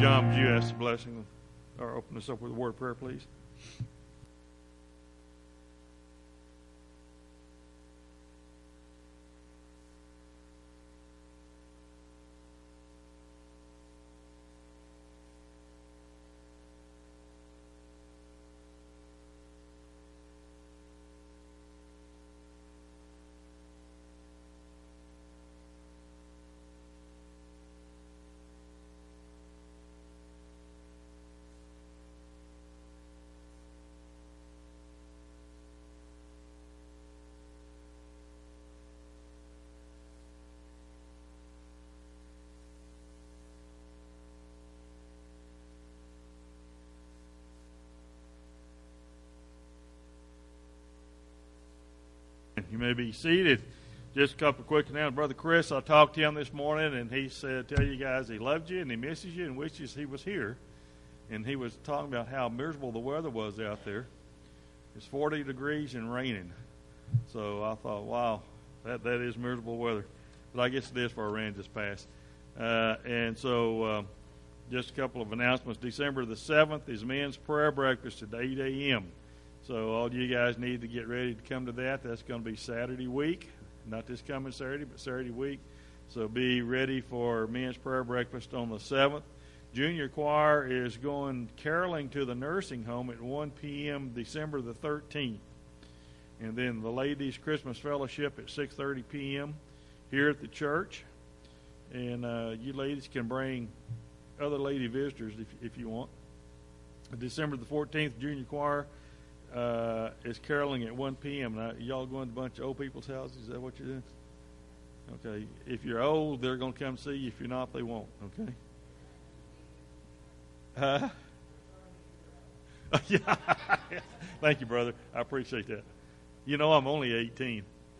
John, would you ask the blessing or open us up with a word of prayer, please? You may be seated. Just a couple of quick announcements. Brother Chris, I talked to him this morning, and he said, tell you guys he loved you and he misses you and wishes he was here. And he was talking about how miserable the weather was out there. It's 40 degrees and raining. So I thought, wow, that is miserable weather. But I guess it is for a rain just passed. And so just a couple of announcements. December the 7th is men's prayer breakfast at 8 a.m. So all you guys need to get ready to come to that. That's going to be Saturday week. Not this coming Saturday, but Saturday week. So be ready for men's prayer breakfast on the 7th. Junior choir is going caroling to the nursing home at 1 p.m. December the 13th. And then the ladies' Christmas fellowship at 6:30 p.m. here at the church. And you ladies can bring other lady visitors if you want. December the 14th, junior choir is caroling at 1 p.m. Now, y'all going to a bunch of old people's houses? Is that what you're doing? Okay. If you're old, they're going to come see you. If you're not, they won't. Okay? Yeah. Thank you, brother. I appreciate that. You know I'm only 18.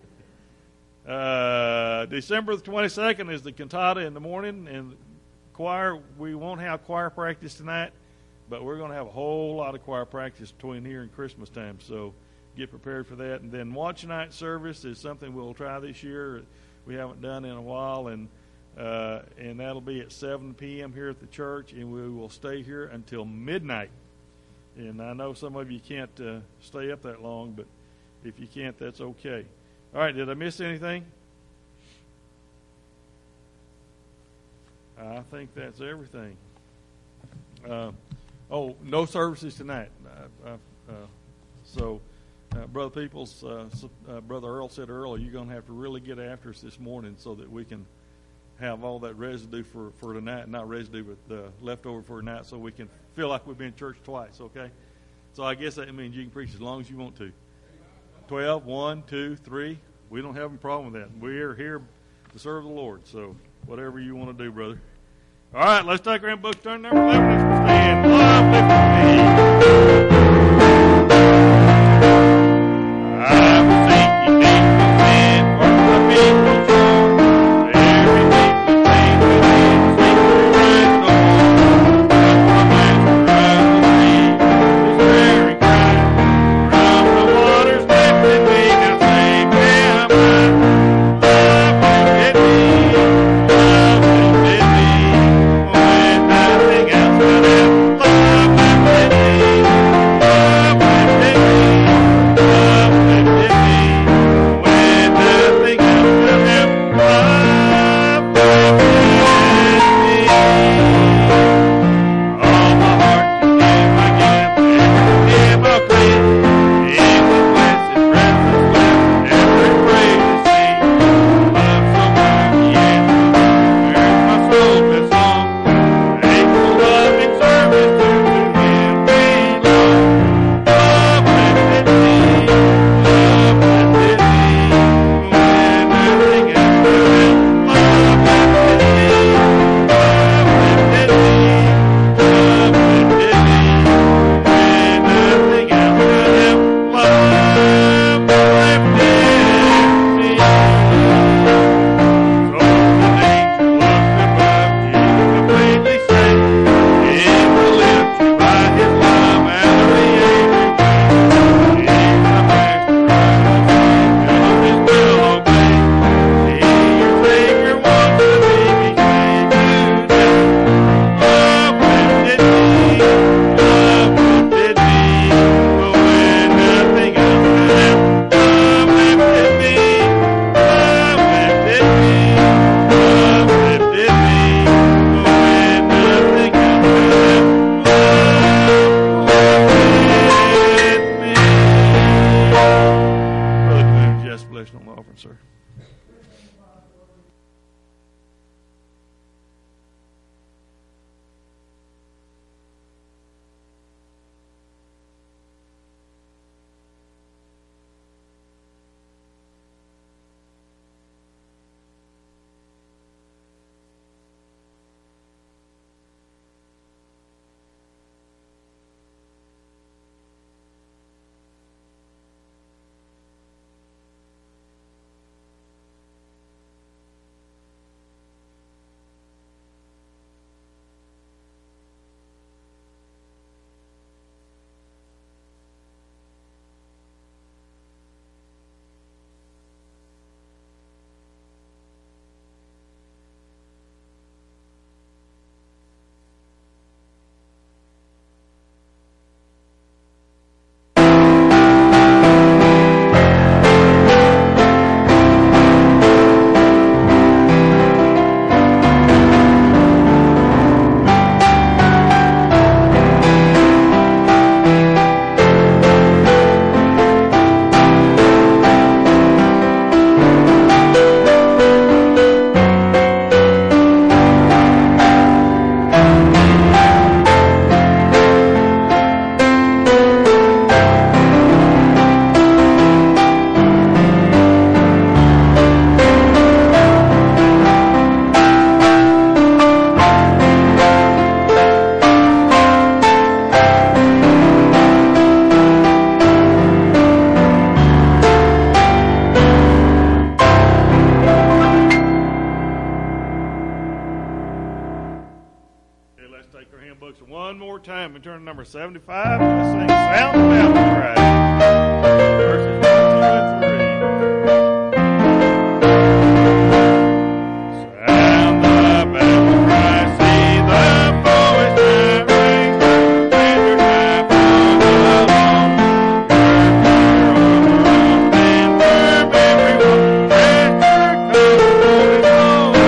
December the 22nd is the cantata in the morning, and choir. We won't have choir practice tonight, but we're going to have a whole lot of choir practice between here and Christmas time, so get prepared for that. And then watch night service is something we'll try this year. We haven't done in a while, and that'll be at 7 p.m. here at the church, and we will stay here until midnight. And I know some of you can't stay up that long, but if you can't, that's okay. All right, did I miss anything? I think that's everything. No services tonight. Brother Peoples, Brother Earl said earlier, you're going to have to really get after us this morning so that we can have all that residue for tonight. Not residue, but leftover for tonight, so we can feel like we've been in church twice, okay? So I guess that means you can preach as long as you want to. 12, 1, 2, 3. We don't have a problem with that. We're here to serve the Lord, so whatever you want to do, brother. All right, let's take our book, turn number 11. Let's stand. Love, lift me. one more time. We turn to number 75. Let's sing Sound the Battle Cry. Verses 1, 2, and 3. Sound the battle cry. See the foe is rising. Standard high from along. Stand firm, everyone. Pressure comes rolling slowly.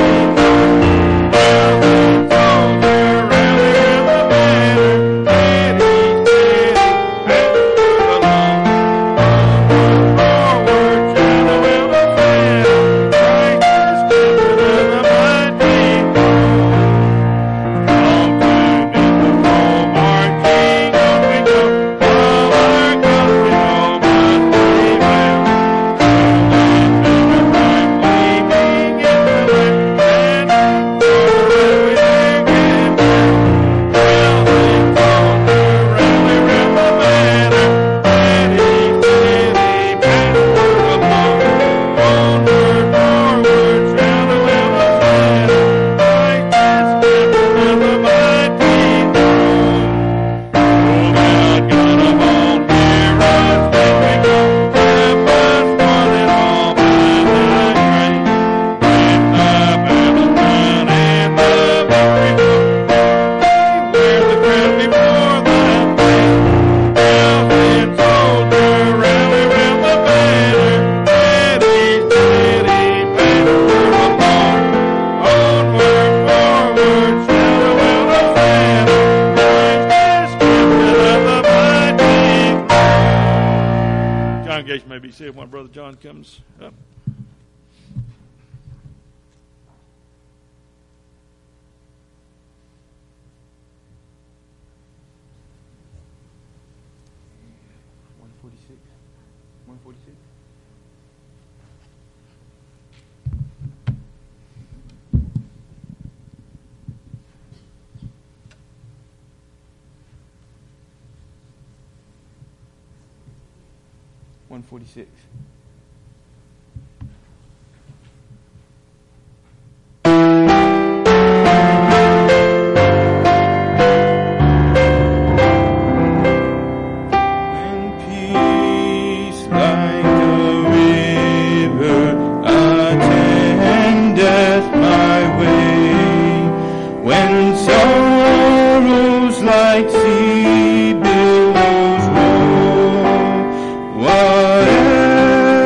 Maybe see if my brother John comes up. One 46. Sea billows roll, whatever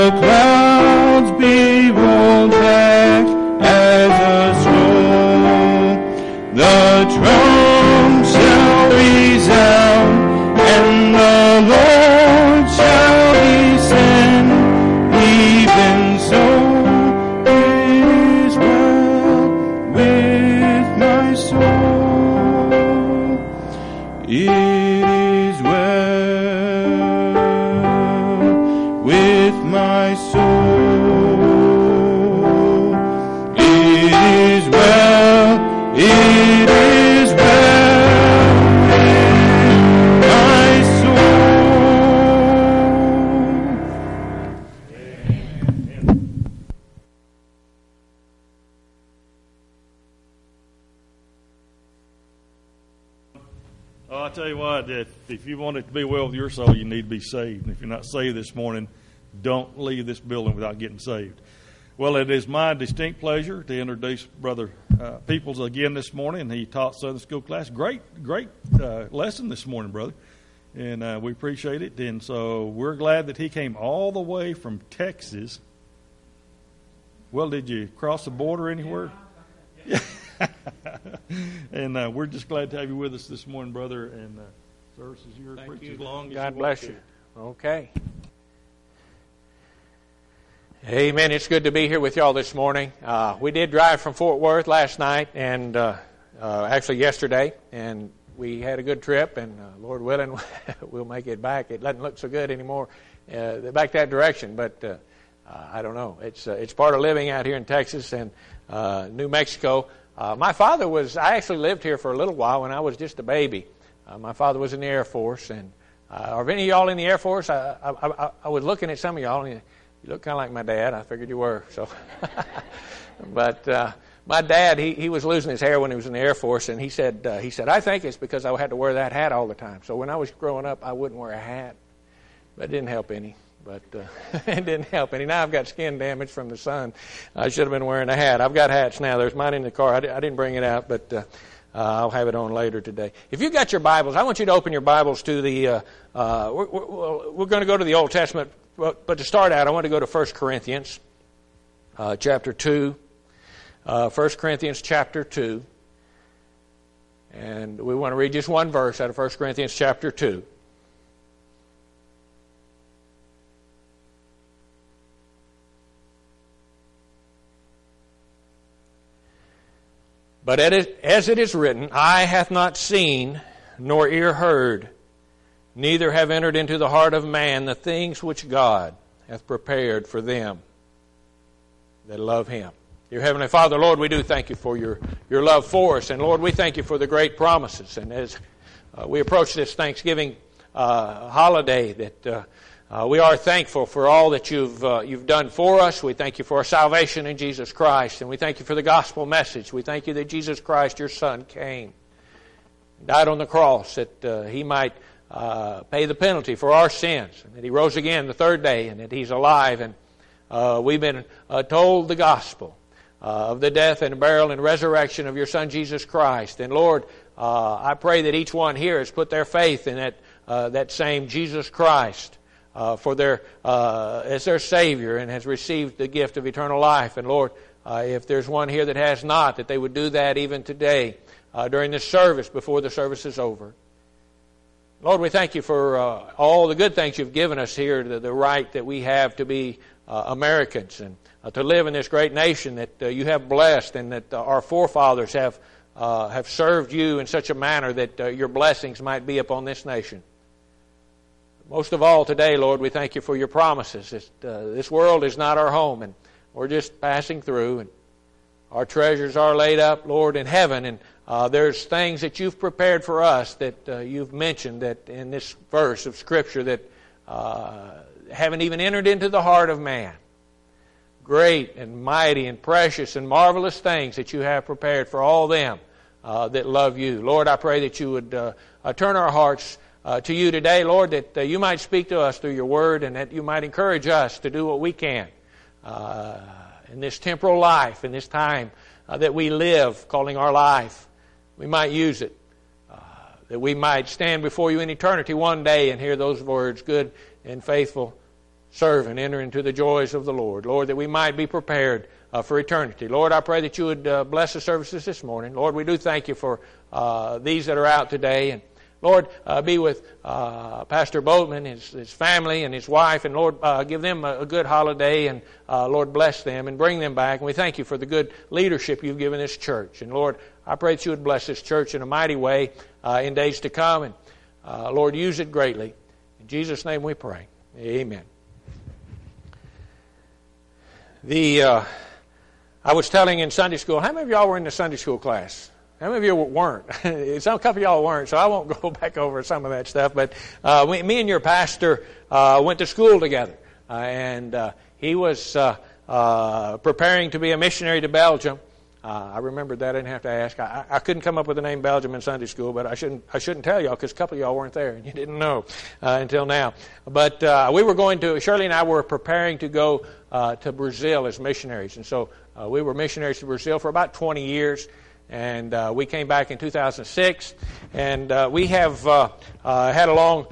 the clouds be rolled back as a scroll. The trump shall resound, and the Lord shall descend. Even so, it is well with my soul. It is well with my soul. It is well. It is well with my soul. Oh, I tell you what, if you want it to be well with your soul, you need to be saved. And if you're not saved this morning, don't leave this building without getting saved. Well, it is my distinct pleasure to introduce Brother Peoples again this morning. He taught Southern School class. Great lesson this morning, brother. And we appreciate it. And so we're glad that he came all the way from Texas. Well, did you cross the border anywhere? Yeah. And we're just glad to have you with us this morning, brother. And service is yours. Thank you. As long as God bless you. Okay. Amen. It's good to be here with y'all this morning. We did drive from Fort Worth last night and actually yesterday, and we had a good trip, and Lord willing, we'll make it back. It doesn't look so good anymore back that direction, but I don't know. It's part of living out here in Texas and New Mexico. My father I actually lived here for a little while when I was just a baby. My father was in the Air Force, and are any of y'all in the Air Force? I was looking at some of y'all, and you look kind of like my dad. I figured you were. So, but my dad, he was losing his hair when he was in the Air Force, and he said, I think it's because I had to wear that hat all the time. So when I was growing up, I wouldn't wear a hat. But it didn't help any. But it didn't help any. Now I've got skin damage from the sun. I should have been wearing a hat. I've got hats now. There's mine in the car. I didn't bring it out, but I'll have it on later today. If you've got your Bibles, I want you to open your Bibles to the. We're going to go to the Old Testament. But to start out, I want to go to 1 Corinthians chapter 2. 1 Corinthians chapter 2. And we want to read just one verse out of 1 Corinthians chapter 2. But as it is written, eye hath not seen, nor ear heard, neither have entered into the heart of man the things which God hath prepared for them that love Him. Dear Heavenly Father, Lord, we do thank you for your love for us. And Lord, we thank you for the great promises. And as we approach this Thanksgiving holiday, that we are thankful for all that you've done for us. We thank you for our salvation in Jesus Christ. And we thank you for the gospel message. We thank you that Jesus Christ, your Son, came, died on the cross, that He might pay the penalty for our sins, and that He rose again the third day, and that He's alive. And we've been told the gospel of the death and burial and resurrection of your Son Jesus Christ. And Lord, I pray that each one here has put their faith in that same Jesus Christ as their Savior, and has received the gift of eternal life. And Lord, if there's one here that has not, that they would do that even today during this service before the service is over. Lord, we thank you for all the good things you've given us here, the right that we have to be Americans and to live in this great nation that you have blessed, and that our forefathers have served you in such a manner that your blessings might be upon this nation. Most of all today, Lord, we thank you for your promises. This world is not our home, and we're just passing through, and our treasures are laid up, Lord, in heaven, and there's things that you've prepared for us that you've mentioned that in this verse of Scripture that haven't even entered into the heart of man. Great and mighty and precious and marvelous things that you have prepared for all them that love you. Lord, I pray that you would turn our hearts to you today, Lord, that you might speak to us through your word, and that you might encourage us to do what we can in this temporal life, in this time that we live, calling our life. We might use it, that we might stand before you in eternity one day and hear those words, good and faithful serve and enter into the joys of the Lord. Lord, that we might be prepared for eternity. Lord, I pray that you would bless the services this morning. Lord, we do thank you for these that are out today. And Lord, be with Pastor Boatman, his family, and his wife. And Lord, give them a good holiday. And Lord, bless them and bring them back. And we thank you for the good leadership you've given this church. And Lord, I pray that you would bless this church in a mighty way in days to come. And Lord, use it greatly. In Jesus' name we pray. Amen. I was telling in Sunday school, how many of y'all were in the Sunday school class? How many of you weren't? A couple of y'all weren't, so I won't go back over some of that stuff. But me and your pastor went to school together. And he was preparing to be a missionary to Belgium. I remembered that. I didn't have to ask. I couldn't come up with the name Belgium in Sunday school, but I shouldn't tell y'all because a couple of y'all weren't there and you didn't know until now. But Shirley and I were preparing to go to Brazil as missionaries. And so we were missionaries to Brazil for about 20 years. And we came back in 2006. And we have had a long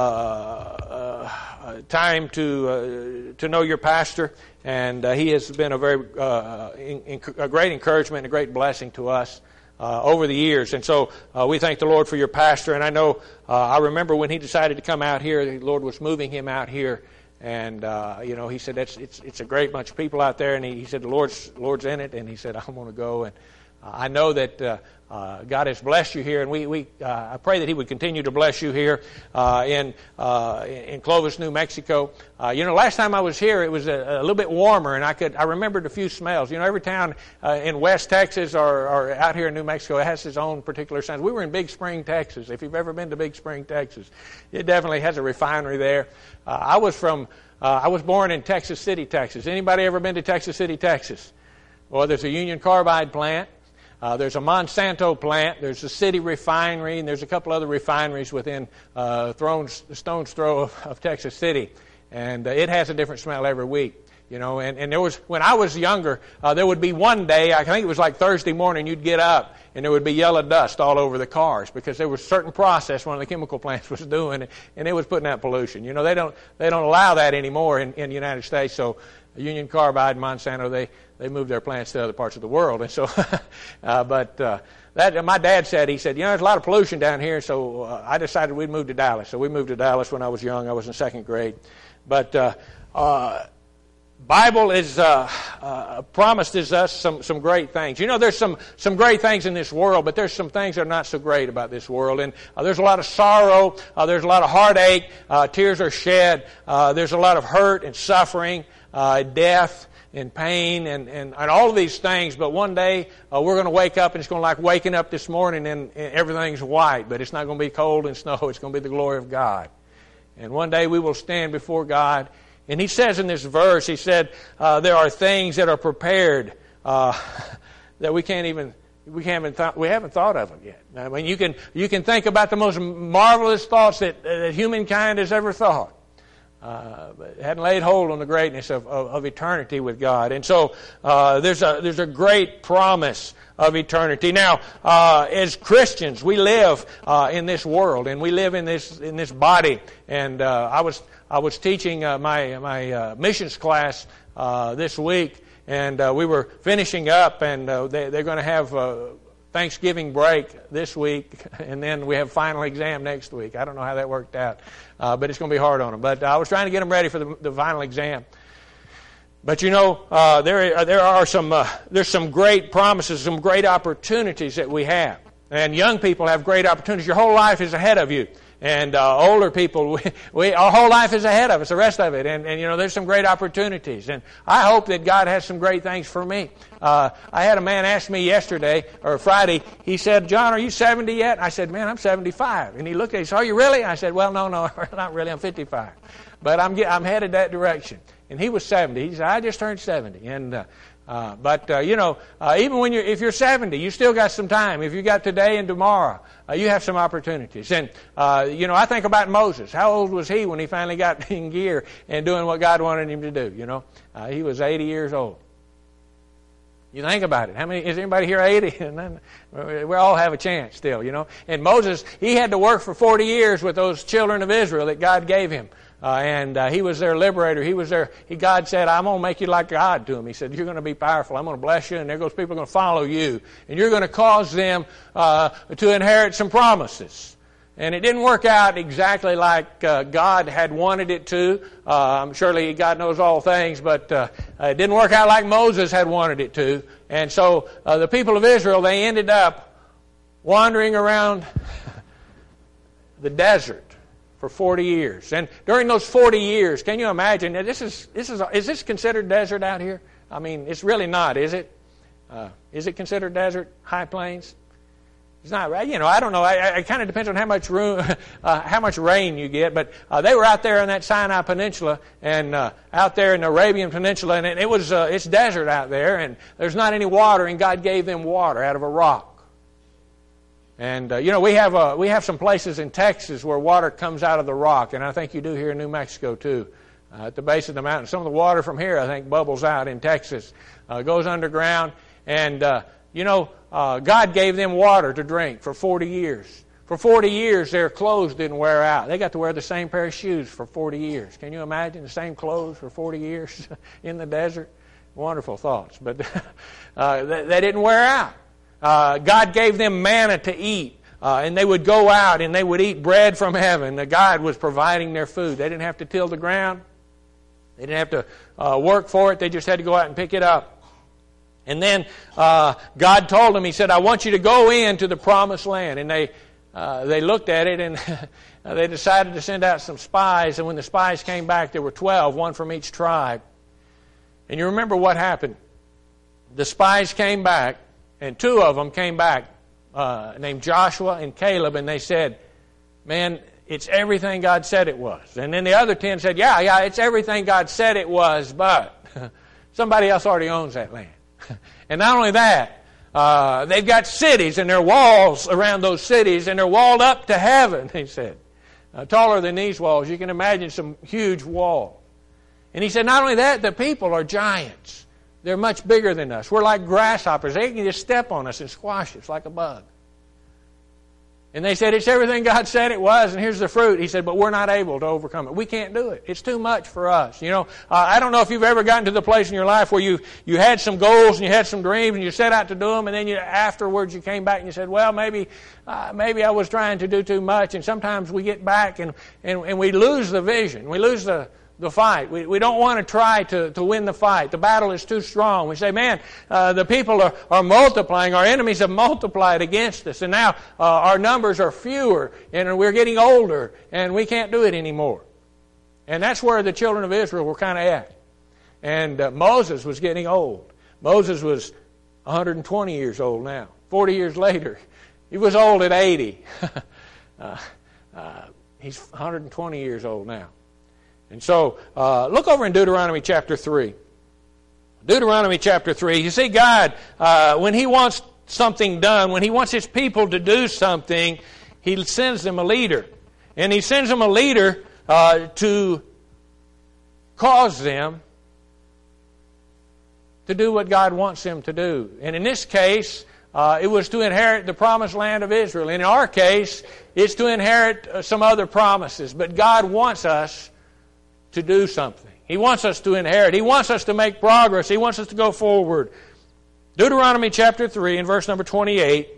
time to know your pastor. And he has been a great encouragement and a great blessing to us over the years. And so we thank the Lord for your pastor. And I know, I remember when he decided to come out here, the Lord was moving him out here. And, he said, it's a great bunch of people out there. And he said, the Lord's in it. And he said, I'm going to go. And I know that God has blessed you here, and I pray that He would continue to bless you here in Clovis, New Mexico. Last time I was here, it was a little bit warmer, and I remembered a few smells. Every town in West Texas or out here in New Mexico, it has its own particular scents. We were in Big Spring, Texas. If you've ever been to Big Spring, Texas, it definitely has a refinery there. I was born in Texas City, Texas. Anybody ever been to Texas City, Texas? Well, there's a Union Carbide plant. There's a Monsanto plant. There's a city refinery, and there's a couple other refineries within stone's throw of Texas City. And it has a different smell every week. And there was, when I was younger, there would be one day, I think it was like Thursday morning, you'd get up and there would be yellow dust all over the cars because there was a certain process one of the chemical plants was doing, and it was putting out pollution. They don't allow that anymore in the United States. So Union Carbide and Monsanto, they moved their plants to other parts of the world. And so, that my dad said, there's a lot of pollution down here, so I decided we'd move to Dallas. So we moved to Dallas when I was young. I was in second grade. But Bible is promised us some great things. There's some great things in this world, but there's some things that are not so great about this world. And there's a lot of sorrow. There's a lot of heartache. Tears are shed. There's a lot of hurt and suffering, death and pain and all of these things. But one day we're going to wake up, and it's going to like waking up this morning and everything's white, but it's not going to be cold and snow. It's going to be the glory of God. And one day we will stand before God. And he says in this verse, he said, there are things that are prepared that we haven't thought of them yet. I mean, you can think about the most marvelous thoughts that humankind has ever thought. But hadn't laid hold on the greatness of eternity with God. And so there's a great promise of eternity. Now, as Christians, we live in this world, and we live in this body. And I was teaching my missions class this week, and we were finishing up, and they're going to have Thanksgiving break this week, and then we have final exam next week. I don't know how that worked out, but it's going to be hard on them. But I was trying to get them ready for the final exam. But there's some great promises, some great opportunities that we have. And young people have great opportunities. Your whole life is ahead of you. And older people, our whole life is ahead of us, the rest of it. And there's some great opportunities. And I hope that God has some great things for me. I had a man ask me yesterday, or Friday, he said, John, are you 70 yet? I said, man, I'm 75. And he looked at me and said, are you really? I said, well, no, not really, I'm 55. But I'm headed that direction. And he was 70. He said, I just turned 70. And even if you're 70, you still got some time. If you got today and tomorrow, you have some opportunities. And I think about Moses. How old was he when he finally got in gear and doing what God wanted him to do? He was 80 years old. You think about it. Is anybody here 80? And we all have a chance still, And Moses, he had to work for 40 years with those children of Israel that God gave him. and he was their liberator. He was their. God said, "I'm going to make you like God" to him. He said, "You're going to be powerful. I'm going to bless you, and there goes people going to follow you, and you're going to cause them to inherit some promises." And it didn't work out exactly like God had wanted it to. Surely God knows all things, but it didn't work out like Moses had wanted it to. And so the people of Israel, they ended up wandering around the desert for 40 years. And during those 40 years, can you imagine? Is this considered desert out here? I mean, it's really not, is it? Is it considered desert? High plains? It's not, I don't know. It kind of depends on how much room, how much rain you get. But they were out there on that Sinai Peninsula and out there in the Arabian Peninsula, and it's desert out there, and there's not any water. And God gave them water out of a rock. And we have some places in Texas where water comes out of the rock, and I think you do here in New Mexico too. At the base of the mountain, some of the water from here I think bubbles out in Texas, goes underground, and God gave them water to drink for 40 years. For 40 years, their clothes didn't wear out. They got to wear the same pair of shoes for 40 years. Can you imagine the same clothes for 40 years in the desert? Wonderful thoughts. But they didn't wear out. God gave them manna to eat. And they would go out and they would eat bread from heaven. God was providing their food. They didn't have to till the ground. They didn't have to work for it. They just had to go out and pick it up. And then God told them, He said, "I want you to go into the promised land." And they looked at it, and they decided to send out some spies. And when the spies came back, there were 12, one from each tribe. And you remember what happened. The spies came back, and 2 of them came back, named Joshua and Caleb, and they said, "Man, it's everything God said it was." And then the other 10 said, yeah, it's everything God said it was, but somebody else already owns that land. And not only that, they've got cities and there are walls around those cities, and they're walled up to heaven, he said. Taller than these walls. You can imagine some huge wall. And he said, not only that, the people are giants. They're much bigger than us. We're like grasshoppers. They can just step on us and squash us like a bug. And they said, it's everything God said it was, and here's the fruit. He said, but we're not able to overcome it. We can't do it. It's too much for us. I don't know if you've ever gotten to the place in your life where you had some goals and you had some dreams and you set out to do them, and then afterwards you came back and you said, well, maybe I was trying to do too much. And sometimes we get back and we lose the vision. We lose the fight. We don't want to try to win the fight. The battle is too strong. We say, man, the people are multiplying. Our enemies have multiplied against us. And now our numbers are fewer. And we're getting older. And we can't do it anymore. And that's where the children of Israel were kind of at. And Moses was getting old. Moses was 120 years old now. 40 years later, he was old at 80. He's 120 years old now. And so, look over in Deuteronomy chapter 3. Deuteronomy chapter 3. You see, God, when He wants something done, when He wants His people to do something, He sends them a leader. And He sends them a leader to cause them to do what God wants them to do. And in this case, it was to inherit the promised land of Israel. In our case, it's to inherit some other promises. But God wants us to do something. He wants us to inherit. He wants us to make progress. He wants us to go forward. Deuteronomy chapter 3 and verse number 28.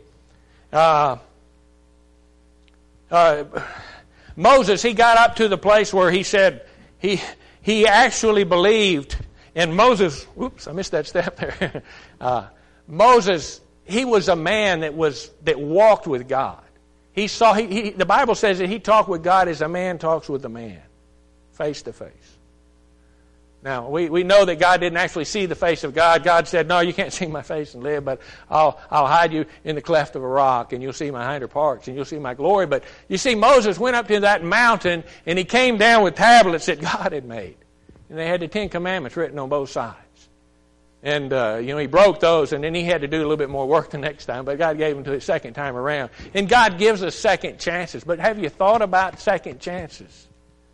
Moses, he got up to the place where he said he actually believed. And Moses, whoops, I missed that step there. Moses, he was a man that walked with God. The Bible says that he talked with God as a man talks with a man. Face to face. Now, we know that God didn't actually see the face of God. God said, no, you can't see my face and live, but I'll hide you in the cleft of a rock, and you'll see my hinder parts, and you'll see my glory. But you see, Moses went up to that mountain, and he came down with tablets that God had made. And they had the 10 Commandments written on both sides. And, he broke those, and then he had to do a little bit more work the next time, but God gave him to his second time around. And God gives us second chances. But have you thought about second chances?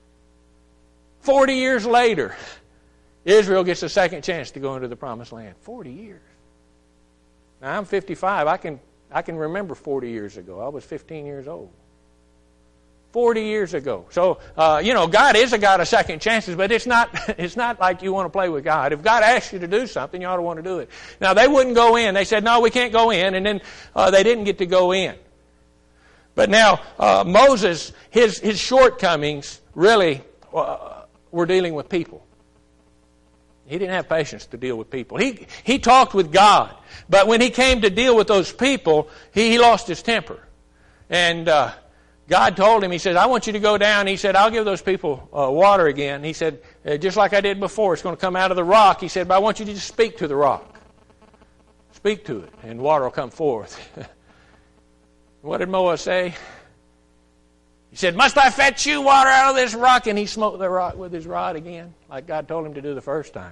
40 years later, Israel gets a second chance to go into the promised land. 40 years. Now, I'm 55. I can remember 40 years ago. I was 15 years old. 40 years ago. So, God is a God of second chances, but it's not like you want to play with God. If God asks you to do something, you ought to want to do it. Now, they wouldn't go in. They said, no, we can't go in, and then they didn't get to go in. But now, Moses, his shortcomings really were dealing with people. He didn't have patience to deal with people. He talked with God, but when he came to deal with those people, he lost his temper. And God told him, he said, I want you to go down. He said, I'll give those people water again. He said, just like I did before, it's going to come out of the rock. He said, but I want you to just speak to the rock. Speak to it, and water will come forth. What did Noah say? He said, must I fetch you water out of this rock? And he smote the rock with his rod again, like God told him to do the first time.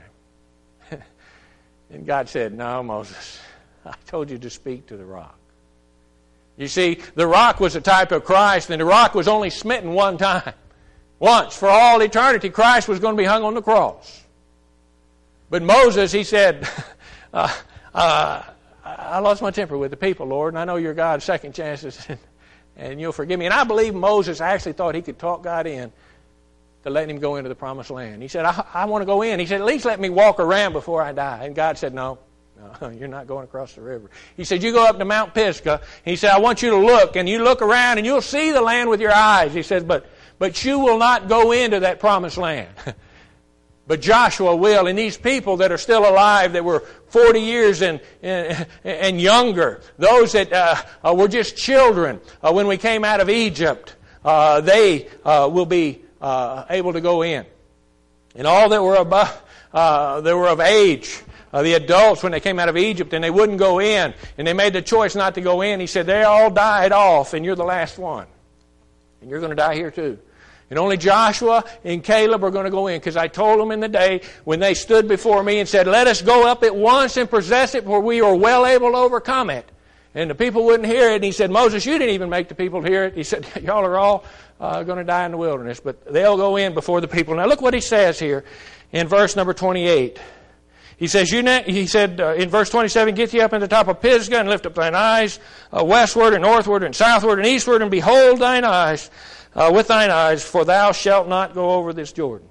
And God said, no, Moses, I told you to speak to the rock. You see, the rock was a type of Christ, and the rock was only smitten one time. Once, for all eternity, Christ was going to be hung on the cross. But Moses, he said, I lost my temper with the people, Lord, and I know you're God of second chances, and you'll forgive me. And I believe Moses actually thought he could talk God in to letting him go into the promised land. He said, I want to go in. He said, at least let me walk around before I die. And God said, no, you're not going across the river. He said, you go up to Mount Pisgah. He said, I want you to look, and you look around, and you'll see the land with your eyes. He says, but you will not go into that promised land. But Joshua will, and these people that are still alive that were 40 years and younger, those that were just children when we came out of Egypt, they will be able to go in. And all that were of age, the adults when they came out of Egypt and they wouldn't go in, and they made the choice not to go in, he said, they all died off, and you're the last one. And you're going to die here too. And only Joshua and Caleb are going to go in, because I told them in the day when they stood before me and said, let us go up at once and possess it, for we are well able to overcome it. And the people wouldn't hear it. And he said, Moses, you didn't even make the people hear it. He said, y'all are all going to die in the wilderness, but they'll go in before the people. Now look what he says here in verse number 28. He says, in verse 27, get thee up in the top of Pisgah and lift up thine eyes westward and northward and southward and eastward, and behold thine eyes with thine eyes, for thou shalt not go over this Jordan.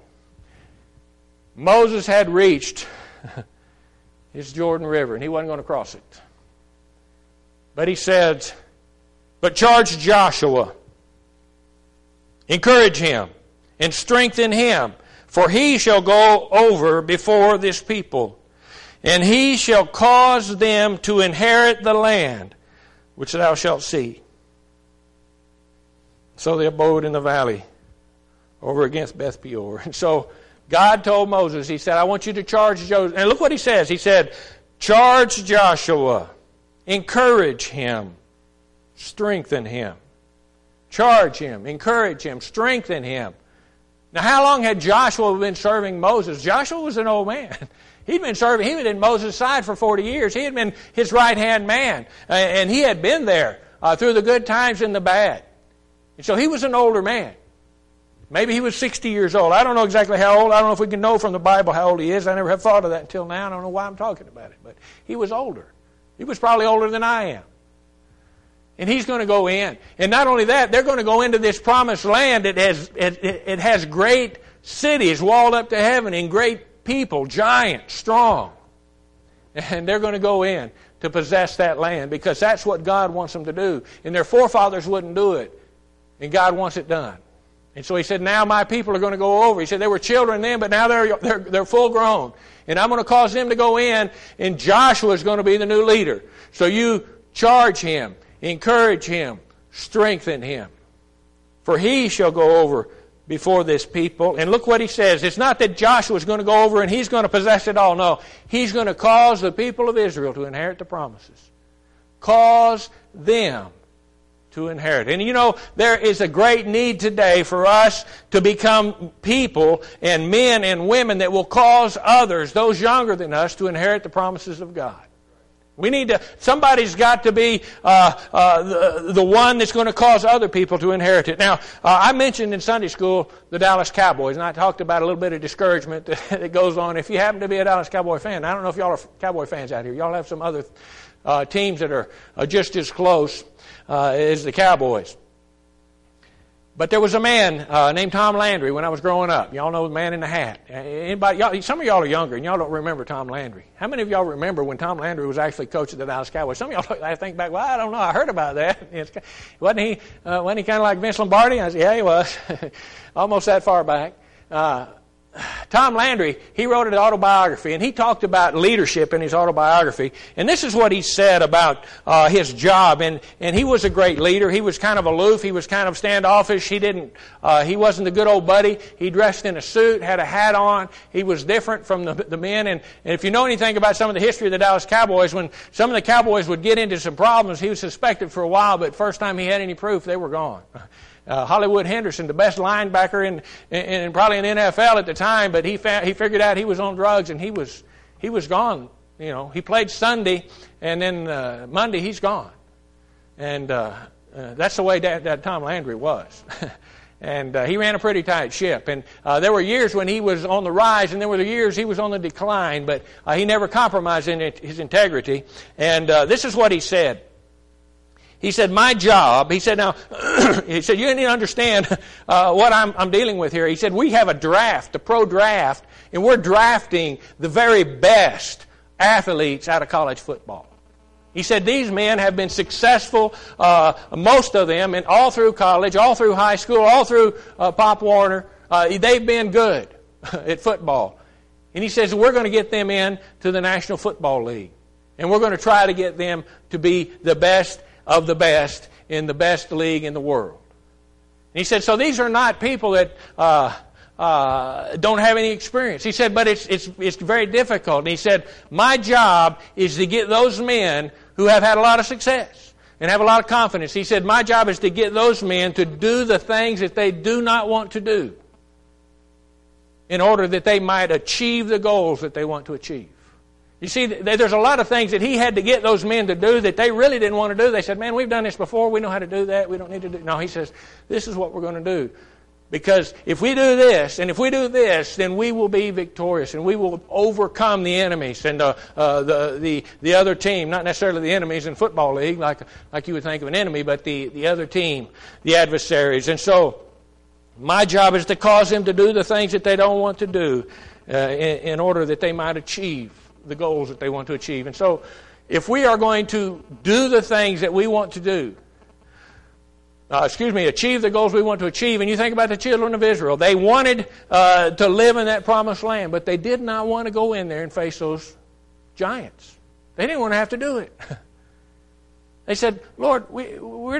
Moses had reached his Jordan River, and he wasn't going to cross it. But he said, but charge Joshua, encourage him, and strengthen him, for he shall go over before this people, and he shall cause them to inherit the land which thou shalt see. So they abode in the valley over against Beth Peor. And so God told Moses, he said, I want you to charge Joshua. And look what he says. He said, charge Joshua, encourage him, strengthen him. Charge him, encourage him, strengthen him. Now, how long had Joshua been serving Moses? Joshua was an old man. He'd been serving, he was in Moses' side for 40 years. He had been his right-hand man. And he had been there through the good times and the bad. And so he was an older man. Maybe he was 60 years old. I don't know exactly how old. I don't know if we can know from the Bible how old he is. I never have thought of that until now. I don't know why I'm talking about it. But he was older. He was probably older than I am. And he's going to go in. And not only that, they're going to go into this promised land. It has great cities walled up to heaven and great people, giant, strong. And they're going to go in to possess that land, because that's what God wants them to do. And their forefathers wouldn't do it. And God wants it done. And so he said, now my people are going to go over. He said they were children then, but now they're full grown. And I'm going to cause them to go in, and Joshua is going to be the new leader. So you charge him, encourage him, strengthen him. For he shall go over before this people. And look what he says. It's not that Joshua is going to go over and he's going to possess it all. No, he's going to cause the people of Israel to inherit the promises. Cause them to inherit. And you know, there is a great need today for us to become people and men and women that will cause others, those younger than us, to inherit the promises of God. We need to, somebody's got to be the one that's going to cause other people to inherit it. Now, I mentioned in Sunday school the Dallas Cowboys, and I talked about a little bit of discouragement that goes on. If you happen to be a Dallas Cowboy fan, I don't know if y'all are Cowboy fans out here. Y'all have some other teams that are just as close as the Cowboys. But there was a man named Tom Landry when I was growing up. Y'all know the man in the hat. Anybody? Some of y'all are younger, and y'all don't remember Tom Landry. How many of y'all remember when Tom Landry was actually coach of the Dallas Cowboys? Some of y'all I think back, well, I don't know. I heard about that. Wasn't he kind of like Vince Lombardi? I said, yeah, he was. Almost that far back. Tom Landry, he wrote an autobiography, and he talked about leadership in his autobiography. And this is what he said about his job. And he was a great leader. He was kind of aloof. He was kind of standoffish. He wasn't the good old buddy. He dressed in a suit, had a hat on. He was different from the men. And if you know anything about some of the history of the Dallas Cowboys, when some of the Cowboys would get into some problems, he was suspected for a while, but first time he had any proof, they were gone. Hollywood Henderson, the best linebacker in probably in the NFL at the time, but he figured out he was on drugs and he was gone. You know, he played Sunday and then Monday he's gone, and that's the way that Tom Landry was. And he ran a pretty tight ship. And there were years when he was on the rise, and there were years he was on the decline. But he never compromised in his integrity. And this is what he said. He said, my job, he said, now, he said, you need to understand what I'm dealing with here. He said, we have a draft, a pro draft, and we're drafting the very best athletes out of college football. He said, these men have been successful, most of them, and all through college, all through high school, all through Pop Warner. They've been good at football. And he says, we're going to get them in to the National Football League. And we're going to try to get them to be the best of the best in the best league in the world. And he said, so these are not people that don't have any experience. He said, but it's very difficult. And he said, my job is to get those men who have had a lot of success and have a lot of confidence. He said, my job is to get those men to do the things that they do not want to do in order that they might achieve the goals that they want to achieve. You see, there's a lot of things that he had to get those men to do that they really didn't want to do. They said, man, we've done this before. We know how to do that. We don't need to do it. No, he says, this is what we're going to do. Because if we do this, and if we do this, then we will be victorious, and we will overcome the enemies and the other team, not necessarily the enemies in football league, like you would think of an enemy, but the other team, the adversaries. And so, my job is to cause them to do the things that they don't want to do in order that they might achieve the goals that they want to achieve. And so, if we are going to do the things that we want to do, achieve the goals we want to achieve, and you think about the children of Israel, they wanted to live in that promised land, but they did not want to go in there and face those giants. They didn't want to have to do it. They said, Lord, we're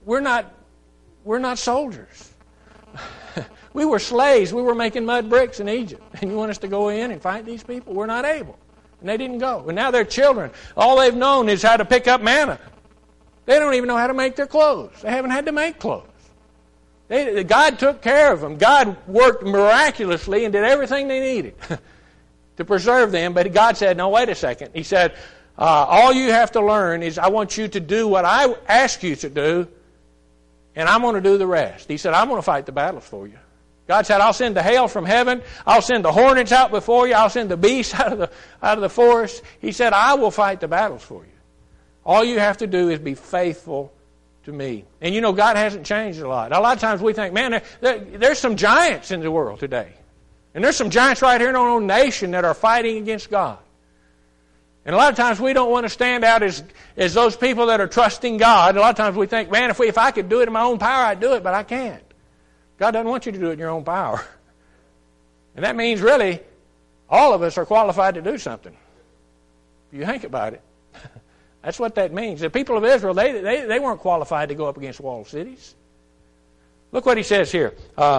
not soldiers. We were slaves. We were making mud bricks in Egypt, and you want us to go in and fight these people? We're not able. And they didn't go. And now they're children. All they've known is how to pick up manna. They don't even know how to make their clothes. They haven't had to make clothes. God took care of them. God worked miraculously and did everything they needed to preserve them. But God said, no, wait a second. He said, all you have to learn is I want you to do what I ask you to do, and I'm going to do the rest. He said, I'm going to fight the battles for you. God said, I'll send the hail from heaven. I'll send the hornets out before you. I'll send the beasts out of the forest. He said, I will fight the battles for you. All you have to do is be faithful to me. And you know, God hasn't changed a lot. A lot of times we think, man, there's some giants in the world today. And there's some giants right here in our own nation that are fighting against God. And a lot of times we don't want to stand out as those people that are trusting God. A lot of times we think, man, if I could do it in my own power, I'd do it, but I can't. God doesn't want you to do it in your own power. And that means really all of us are qualified to do something. If you think about it. That's what that means. The people of Israel, they weren't qualified to go up against walled cities. Look what he says here.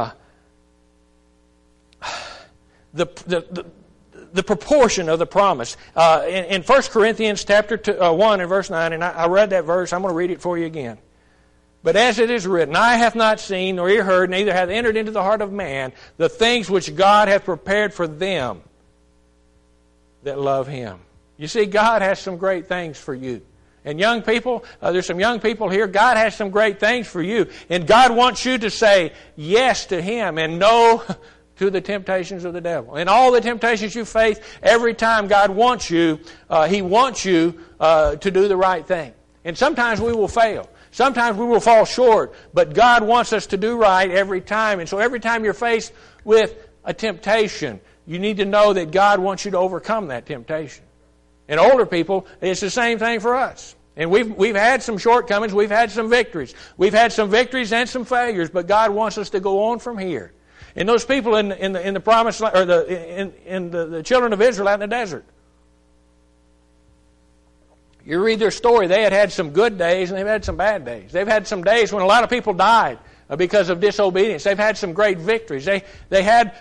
The proportion of the promise. In 1 Corinthians chapter 1 and verse 9, and I read that verse. I'm going to read it for you again. But as it is written, eye hath not seen, nor ear heard, neither hath entered into the heart of man the things which God hath prepared for them that love Him. You see, God has some great things for you. And young people, there's some young people here, God has some great things for you. And God wants you to say yes to Him and no to the temptations of the devil. And all the temptations you face, every time God wants you, He wants you to do the right thing. And sometimes we will fail. Sometimes we will fall short, but God wants us to do right every time. And so every time you're faced with a temptation, you need to know that God wants you to overcome that temptation. And older people, it's the same thing for us. And we've had some shortcomings, we've had some victories. We've had some victories and some failures, but God wants us to go on from here. And those people in the promised land, or the children of Israel out in the desert, you read their story, they had some good days and they've had some bad days. They've had some days when a lot of people died because of disobedience. They've had some great victories. They had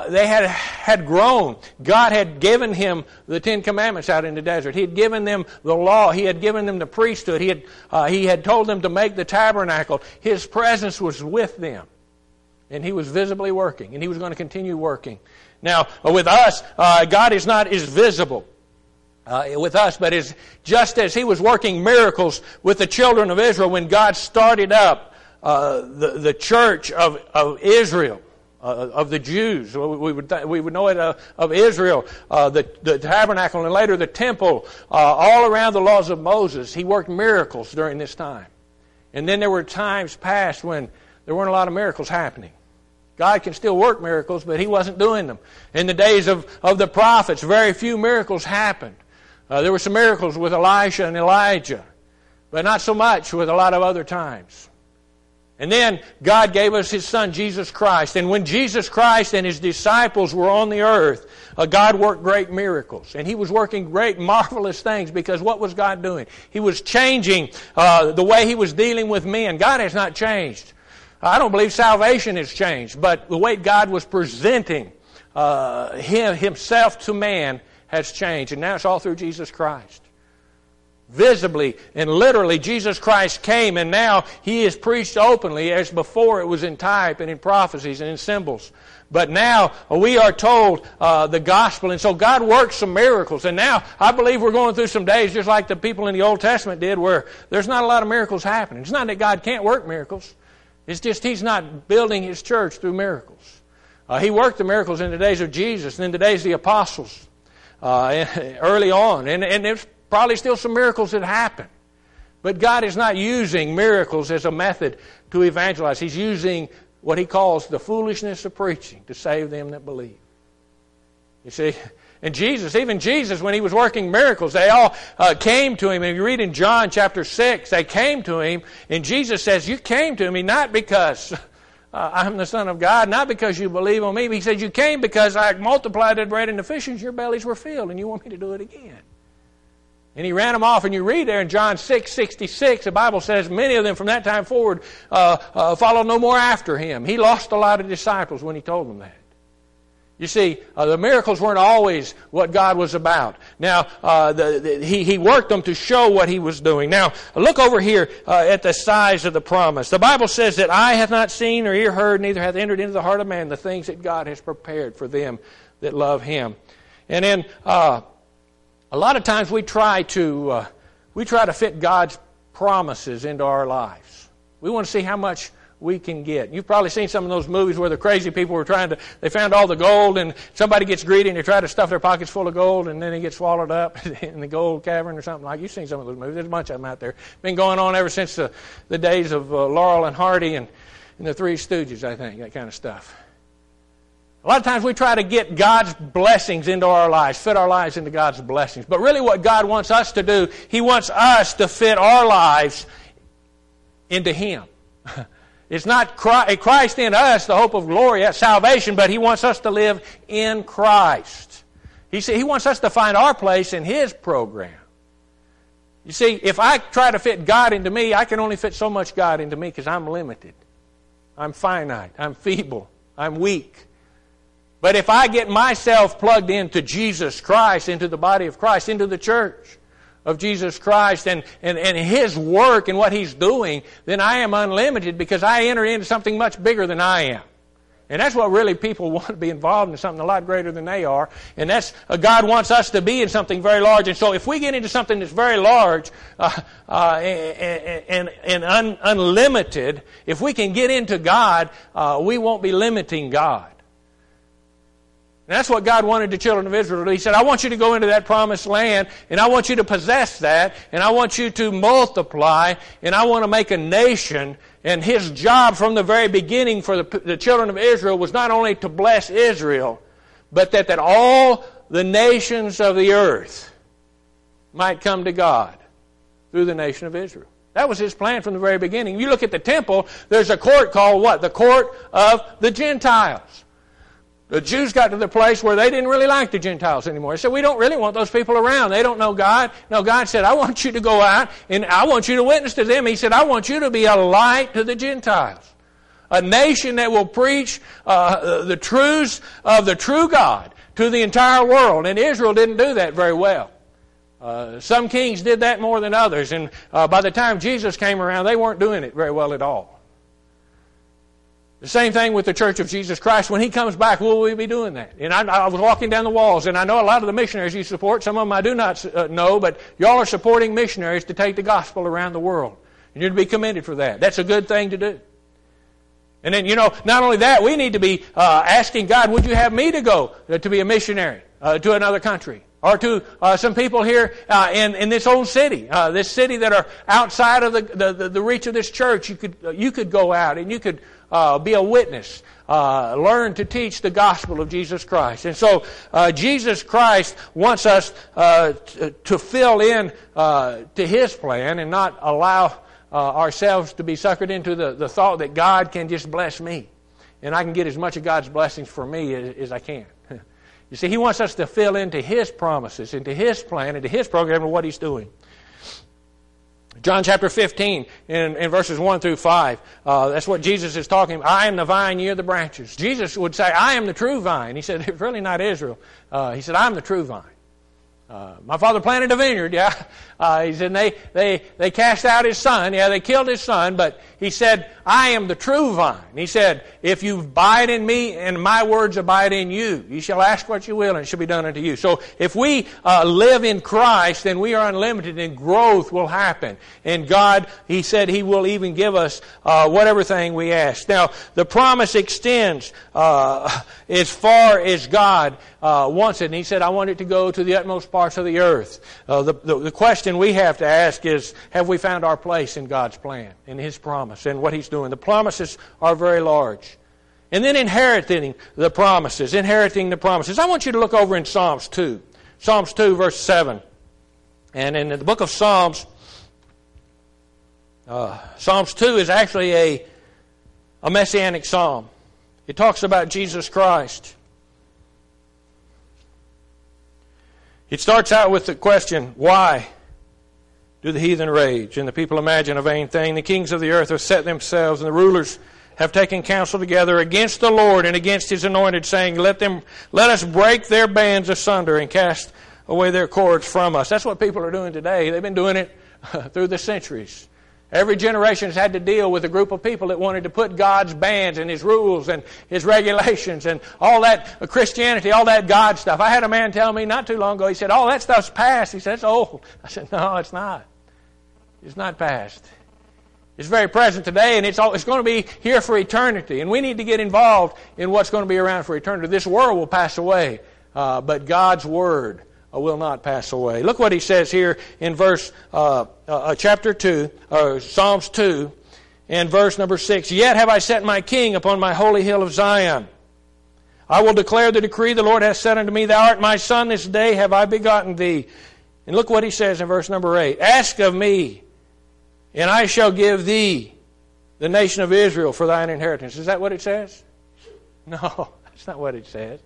grown. God had given him the Ten Commandments out in the desert. He had given them the law. He had given them the priesthood. He had told them to make the tabernacle. His presence was with them. And he was visibly working. And he was going to continue working. Now, with us, God is not as visible with us, but is just as he was working miracles with the children of Israel when God started up the church of Israel, of the Jews. We would know it of Israel, the tabernacle, and later the temple, all around the laws of Moses. He worked miracles during this time. And then there were times past when there weren't a lot of miracles happening. God can still work miracles, but he wasn't doing them. In the days of the prophets, very few miracles happened. There were some miracles with Elisha and Elijah, but not so much with a lot of other times. And then God gave us his Son, Jesus Christ. And when Jesus Christ and his disciples were on the earth, God worked great miracles. And he was working great, marvelous things, because what was God doing? He was changing the way he was dealing with men. God has not changed. I don't believe salvation has changed, but the way God was presenting himself to man has changed. And now it's all through Jesus Christ. Visibly and literally, Jesus Christ came, and now he is preached openly, as before it was in type and in prophecies and in symbols. But now we are told the gospel, and so God works some miracles. And now I believe we're going through some days just like the people in the Old Testament did, where there's not a lot of miracles happening. It's not that God can't work miracles. It's just he's not building his church through miracles. He worked the miracles in the days of Jesus and in the days of the apostles early on. And there's probably still some miracles that happen. But God is not using miracles as a method to evangelize. He's using what he calls the foolishness of preaching to save them that believe. You see? And even Jesus, when he was working miracles, they all came to him. And you read in John chapter 6, they came to him. And Jesus says, you came to me not because I'm the Son of God, not because you believe on me. But he said, you came because I multiplied the bread and the fish, and your bellies were filled, and you want me to do it again. And he ran them off. And you read there in John 6:66, the Bible says many of them from that time forward followed no more after him. He lost a lot of disciples when he told them that. You see, the miracles weren't always what God was about. Now, he worked them to show what he was doing. Now, look over here at the size of the promise. The Bible says that eye hath not seen or ear heard, neither hath entered into the heart of man the things that God has prepared for them that love him. And then, a lot of times we try to fit God's promises into our lives. We want to see how much we can get. You've probably seen some of those movies where the crazy people were they found all the gold, and somebody gets greedy and they try to stuff their pockets full of gold, and then they get swallowed up in the gold cavern or something like that. You've seen some of those movies. There's a bunch of them out there. Been going on ever since the days of Laurel and Hardy and the Three Stooges, I think, that kind of stuff. A lot of times we try to get God's blessings into our lives, fit our lives into God's blessings. But really what God wants us to do, he wants us to fit our lives into him. It's not Christ in us, the hope of glory, that's salvation, but he wants us to live in Christ. He wants us to find our place in his program. You see, if I try to fit God into me, I can only fit so much God into me because I'm limited. I'm finite. I'm feeble. I'm weak. But if I get myself plugged into Jesus Christ, into the body of Christ, into the church of Jesus Christ and his work and what he's doing, then I am unlimited because I enter into something much bigger than I am. And that's what really people want to be involved in, something a lot greater than they are. And that's God wants us to be in something very large. And so if we get into something that's very large and unlimited, if we can get into God, we won't be limiting God. And that's what God wanted the children of Israel to do. He said, I want you to go into that promised land, and I want you to possess that, and I want you to multiply, and I want to make a nation. And His job from the very beginning for the children of Israel was not only to bless Israel, but that all the nations of the earth might come to God through the nation of Israel. That was His plan from the very beginning. You look at the temple, there's a court called what? The court of the Gentiles. The Jews got to the place where they didn't really like the Gentiles anymore. They said, we don't really want those people around. They don't know God. No, God said, I want you to go out and I want you to witness to them. He said, I want you to be a light to the Gentiles. A nation that will preach the truths of the true God to the entire world. And Israel didn't do that very well. Some kings did that more than others. And by the time Jesus came around, they weren't doing it very well at all. The same thing with the Church of Jesus Christ. When He comes back, will we be doing that? And I was walking down the walls, and I know a lot of the missionaries you support. Some of them I do not know, but y'all are supporting missionaries to take the gospel around the world. And you're to be commended for that. That's a good thing to do. And then, not only that, we need to be asking God, would you have me to go to be a missionary to another country? Or to some people here in this old city, this city that are outside of the reach of this church. You could go out and you could be a witness, learn to teach the gospel of Jesus Christ. And so Jesus Christ wants us to fill in to His plan and not allow ourselves to be suckered into the thought that God can just bless me and I can get as much of God's blessings for me as I can. You see, He wants us to fill into His promises, into His plan, into His program of what He's doing. John chapter 15, in verses 1 through 5, that's what Jesus is talking about. I am the vine, ye are the branches. Jesus would say, I am the true vine. He said, it's really not Israel. He said, I'm the true vine. My father planted a vineyard, yeah. He said, they cast out his son, yeah, they killed his son, but he said, I am the true vine. He said, if you abide in me and my words abide in you, you shall ask what you will and it shall be done unto you. So if we live in Christ, then we are unlimited and growth will happen. And God, He said He will even give us whatever thing we ask. Now, the promise extends as far as God wants it. And He said, I want it to go to the utmost parts of the earth. The question we have to ask is, have we found our place in God's plan, in His promise, and what He's doing? The promises are very large. And then inheriting the promises. I want you to look over in Psalms 2. Psalms 2, verse 7. And in the book of Psalms, Psalms 2 is actually a messianic psalm. It talks about Jesus Christ. It starts out with the question, why do the heathen rage, and the people imagine a vain thing? The kings of the earth have set themselves, and the rulers have taken counsel together against the Lord and against His anointed, saying, let us break their bands asunder and cast away their cords from us. That's what people are doing today. They've been doing it through the centuries. Every generation has had to deal with a group of people that wanted to put God's bands and His rules and His regulations and all that Christianity, all that God stuff. I had a man tell me not too long ago, he said, that stuff's past. He said, it's old. I said, no, it's not. It's not past. It's very present today, and it's going to be here for eternity. And we need to get involved in what's going to be around for eternity. This world will pass away, but God's Word will not pass away. Look what He says here in verse chapter 2, Psalms 2, and verse number 6. Yet have I set my king upon my holy hill of Zion. I will declare the decree the Lord hath said unto me, Thou art my son, this day have I begotten thee. And look what He says in verse number 8. Ask of me, and I shall give thee the nation of Israel for thine inheritance. Is that what it says? No, that's not what it says.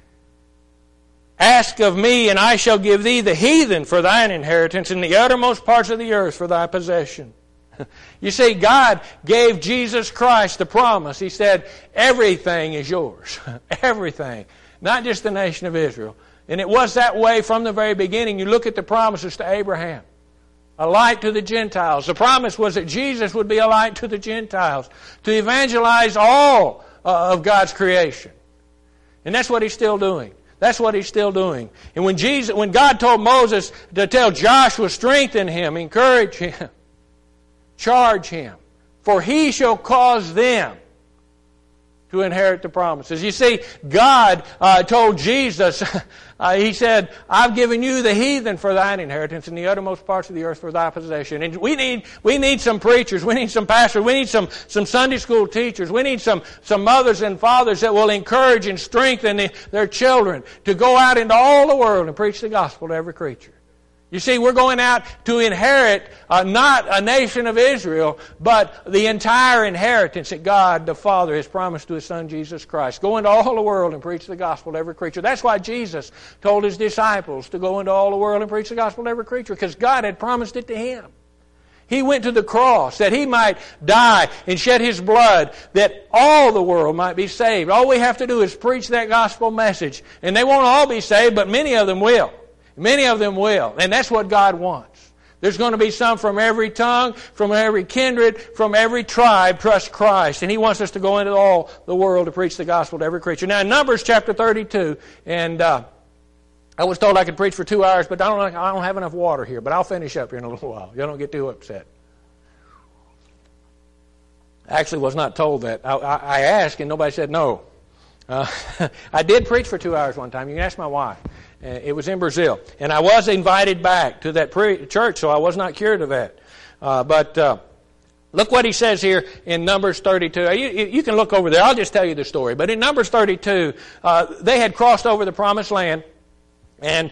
Ask of me, and I shall give thee the heathen for thine inheritance, and the uttermost parts of the earth for thy possession. You see, God gave Jesus Christ the promise. He said, everything is yours. Everything. Not just the nation of Israel. And it was that way from the very beginning. You look at the promises to Abraham. A light to the Gentiles. The promise was that Jesus would be a light to the Gentiles. To evangelize all of God's creation. And that's what He's still doing. That's what He's still doing. And when God told Moses to tell Joshua, strengthen him, encourage him, charge him, for he shall cause them to inherit the promises. You see, God told Jesus, He said, I've given you the heathen for thine inheritance and the uttermost parts of the earth for thy possession. And we need some preachers, we need some pastors, we need some Sunday school teachers, we need some mothers and fathers that will encourage and strengthen their children to go out into all the world and preach the gospel to every creature. You see, we're going out to inherit not a nation of Israel, but the entire inheritance that God the Father has promised to His Son Jesus Christ. Go into all the world and preach the gospel to every creature. That's why Jesus told His disciples to go into all the world and preach the gospel to every creature, because God had promised it to Him. He went to the cross that He might die and shed His blood that all the world might be saved. All we have to do is preach that gospel message. And they won't all be saved, but many of them will. Many of them will. And that's what God wants. There's going to be some from every tongue, from every kindred, from every tribe trust Christ. And He wants us to go into all the world to preach the gospel to every creature. Now in Numbers chapter 32, and I was told I could preach for 2 hours, but I don't have enough water here. But I'll finish up here in a little while. Y'all don't get too upset. I actually was not told that. I asked and nobody said no. I did preach for 2 hours one time. You can ask my wife. It was in Brazil. And I was invited back to that church, so I was not cured of that. But look what he says here in Numbers 32. You can look over there. I'll just tell you the story. But in Numbers 32, they had crossed over the Promised Land, and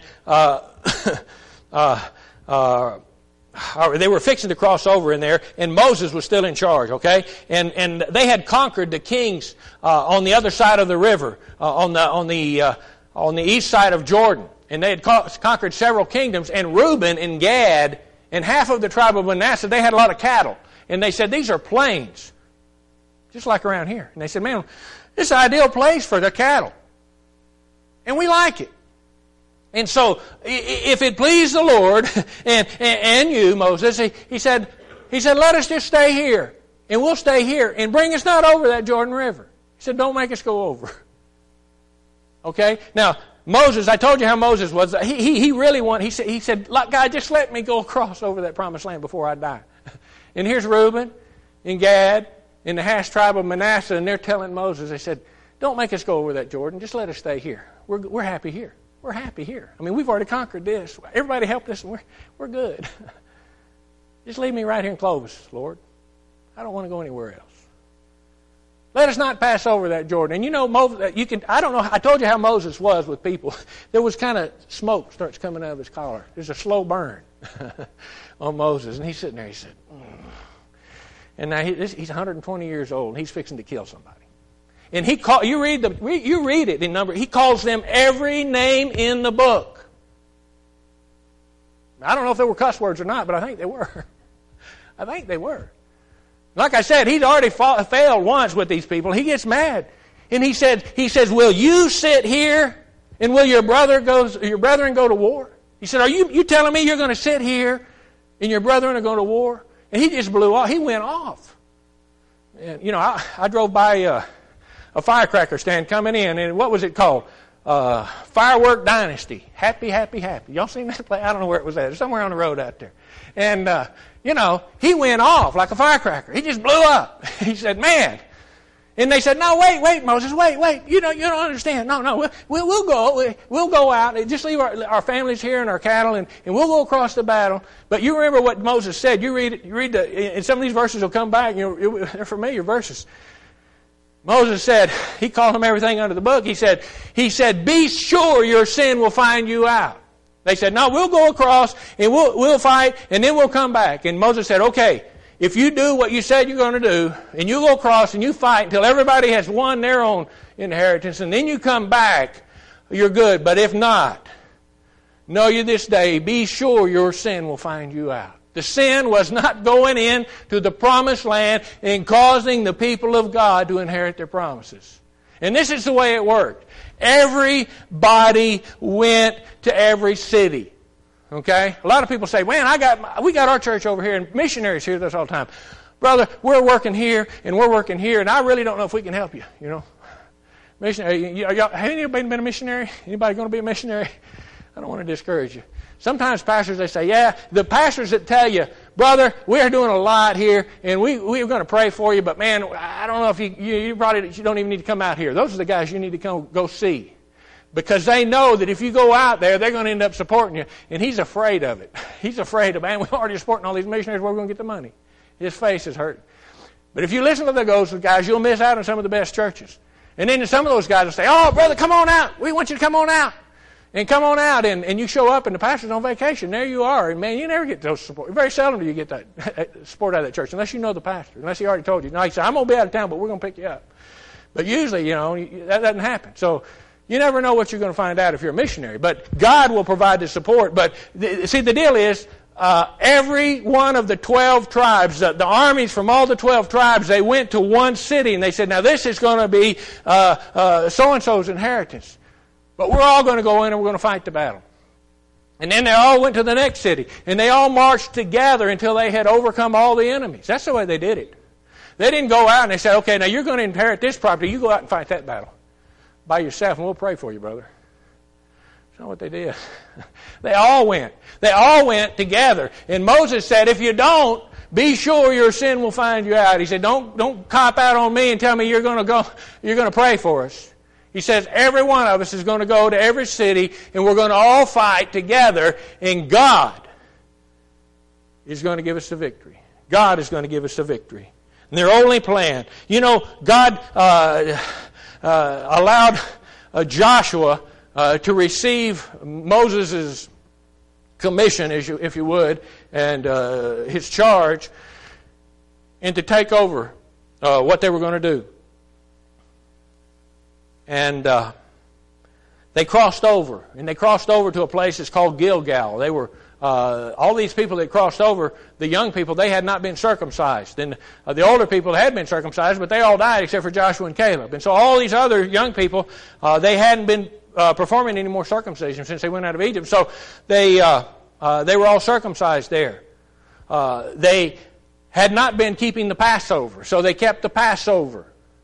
they were fixing to cross over in there, and Moses was still in charge, okay? And they had conquered the kings on the other side of the river, on the east side of Jordan. And they had conquered several kingdoms, and Reuben and Gad and half of the tribe of Manasseh, they had a lot of cattle. And they said, these are plains, just like around here. And they said, man, this is an ideal place for the cattle. And we like it. And so, if it pleased the Lord and you, Moses, he said, let us just stay here, and we'll stay here, and bring us not over that Jordan River. He said, don't make us go over. Okay? Now, Moses, I told you how Moses was. He really wanted, he said, God, just let me go across over that Promised Land before I die. And here's Reuben and Gad and the half tribe of Manasseh, and they're telling Moses, they said, don't make us go over that Jordan. Just let us stay here. We're happy here. We're happy here. I mean, we've already conquered this. Everybody helped us, and we're good. Just leave me right here in Clovis, Lord. I don't want to go anywhere else. Let us not pass over that Jordan. And you know, I don't know, I told you how Moses was with people. There was kind of smoke starts coming out of his collar. There's a slow burn on Moses. And he's sitting there, he said, And now he's 120 years old, and he's fixing to kill somebody. And you read it in Numbers. He calls them every name in the book. I don't know if they were cuss words or not, but I think they were. I think they were. Like I said, he'd already failed once with these people. He gets mad, and he says, "Will you sit here, and will your brethren go to war?" He said, "Are you telling me you're going to sit here, and your brethren are going to war?" And he just blew off. He went off. And you know, I drove by a firecracker stand coming in, and what was it called? Firework Dynasty. Happy, happy, happy. Y'all seen that play? I don't know where it was at. It's somewhere on the road out there. And, you know, he went off like a firecracker. He just blew up. He said, man. And they said, no, wait, Moses, wait. You don't understand. No, we'll go. We'll go out. Just leave our families here and our cattle, and we'll go across the battle. But you remember what Moses said. You read and some of these verses will come back. They're familiar verses. Moses said, he called them everything under the book. He said, be sure your sin will find you out. They said, no, we'll go across and we'll fight and then we'll come back. And Moses said, okay, if you do what you said you're going to do and you go across and you fight until everybody has won their own inheritance and then you come back, you're good. But if not, know you this day, be sure your sin will find you out. The sin was not going in to the promised land and causing the people of God to inherit their promises. And this is the way it worked. Everybody went to every city. Okay? A lot of people say, man, we got our church over here, and missionaries hear this all the time. Brother, we're working here, and I really don't know if we can help you, you know. Missionary, have anybody been a missionary? Anybody going to be a missionary? I don't want to discourage you. Sometimes pastors, they say, yeah, the pastors that tell you, brother, we're doing a lot here, and we're going to pray for you, but man, I don't know if you don't even need to come out here. Those are the guys you need to go see. Because they know that if you go out there, they're going to end up supporting you. And he's afraid of it. He's afraid of, man, we're already supporting all these missionaries, where are we going to get the money? His face is hurting. But if you listen to those guys, you'll miss out on some of the best churches. And then some of those guys will say, oh, brother, come on out. We want you to come on out. And come on out. And you show up, and the pastor's on vacation. There you are. And, man, you never get those support. Very seldom do you get that support out of that church, unless you know the pastor, unless he already told you. No, he said, I'm going to be out of town, but we're going to pick you up. But usually, that doesn't happen. So you never know what you're going to find out if you're a missionary. But God will provide the support. But, see, the deal is, every one of the 12 tribes, the armies from all the 12 tribes, they went to one city and they said, now this is going to be so-and-so's inheritance. But we're all going to go in and we're going to fight the battle. And then they all went to the next city. And they all marched together until they had overcome all the enemies. That's the way they did it. They didn't go out and they said, okay, now you're going to inherit this property. You go out and fight that battle by yourself and we'll pray for you, brother. That's not what they did. They all went. They all went together. And Moses said, if you don't, be sure your sin will find you out. He said, don't cop out on me and tell me you're going to pray for us. He says, every one of us is going to go to every city and we're going to all fight together, and God is going to give us the victory. God is going to give us the victory. And their only plan. God allowed Joshua to receive Moses' commission, if you would, and his charge, and to take over what they were going to do. And they crossed over, and they crossed over to a place that's called Gilgal. They were all these people that crossed over, the young people, they had not been circumcised. And the older people had been circumcised, but they all died except for Joshua and Caleb. And so all these other young people, they hadn't been performing any more circumcision since they went out of Egypt. So they were all circumcised there. They had not been keeping the Passover, so they kept the Passover.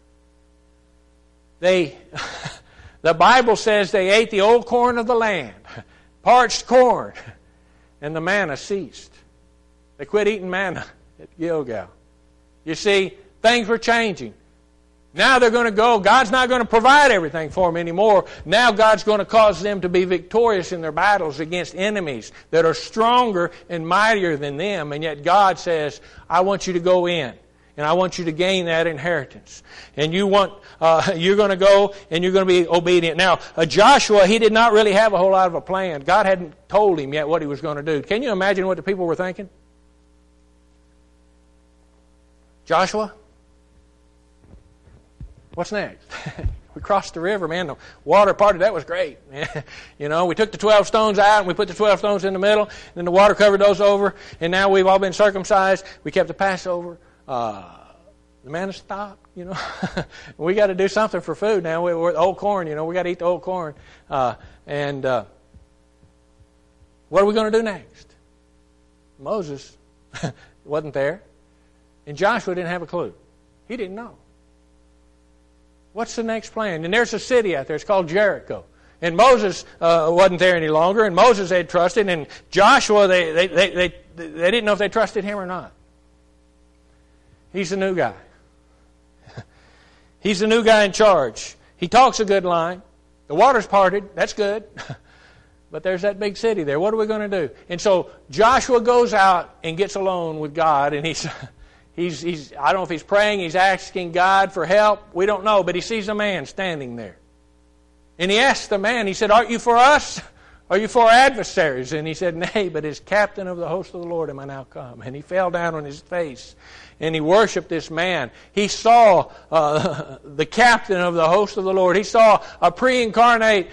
The Bible says they ate the old corn of the land, parched corn, and the manna ceased. They quit eating manna at Gilgal. You see, things were changing. Now they're going to go. God's not going to provide everything for them anymore. Now God's going to cause them to be victorious in their battles against enemies that are stronger and mightier than them. And yet God says, I want you to go in. And I want you to gain that inheritance. And you're going to go and you're going to be obedient. Now, Joshua, he did not really have a whole lot of a plan. God hadn't told him yet what he was going to do. Can you imagine what the people were thinking? Joshua? What's next? We crossed the river, man. The water parted. That was great. We took the 12 stones out and we put the 12 stones in the middle. And then the water covered those over. And now we've all been circumcised. We kept the Passover. The manna stopped, We got to do something for food now. We're the old corn, we got to eat the old corn. And what are we going to do next? Moses wasn't there. And Joshua didn't have a clue. He didn't know. What's the next plan? And there's a city out there. It's called Jericho. And Moses wasn't there any longer. And Moses had trusted. And Joshua, they didn't know if they trusted him or not. He's the new guy. He's the new guy in charge. He talks a good line. The water's parted. That's good. But there's that big city there. What are we going to do? And so Joshua goes out and gets alone with God. And he's I don't know if he's praying, he's asking God for help. We don't know. But he sees a man standing there. And he asks the man, he said, "Aren't you for us? Are you for our adversaries?" And he said, "Nay, but as captain of the host of the Lord am I now come." And he fell down on his face and he worshiped this man. He saw the captain of the host of the Lord. He saw a pre-incarnate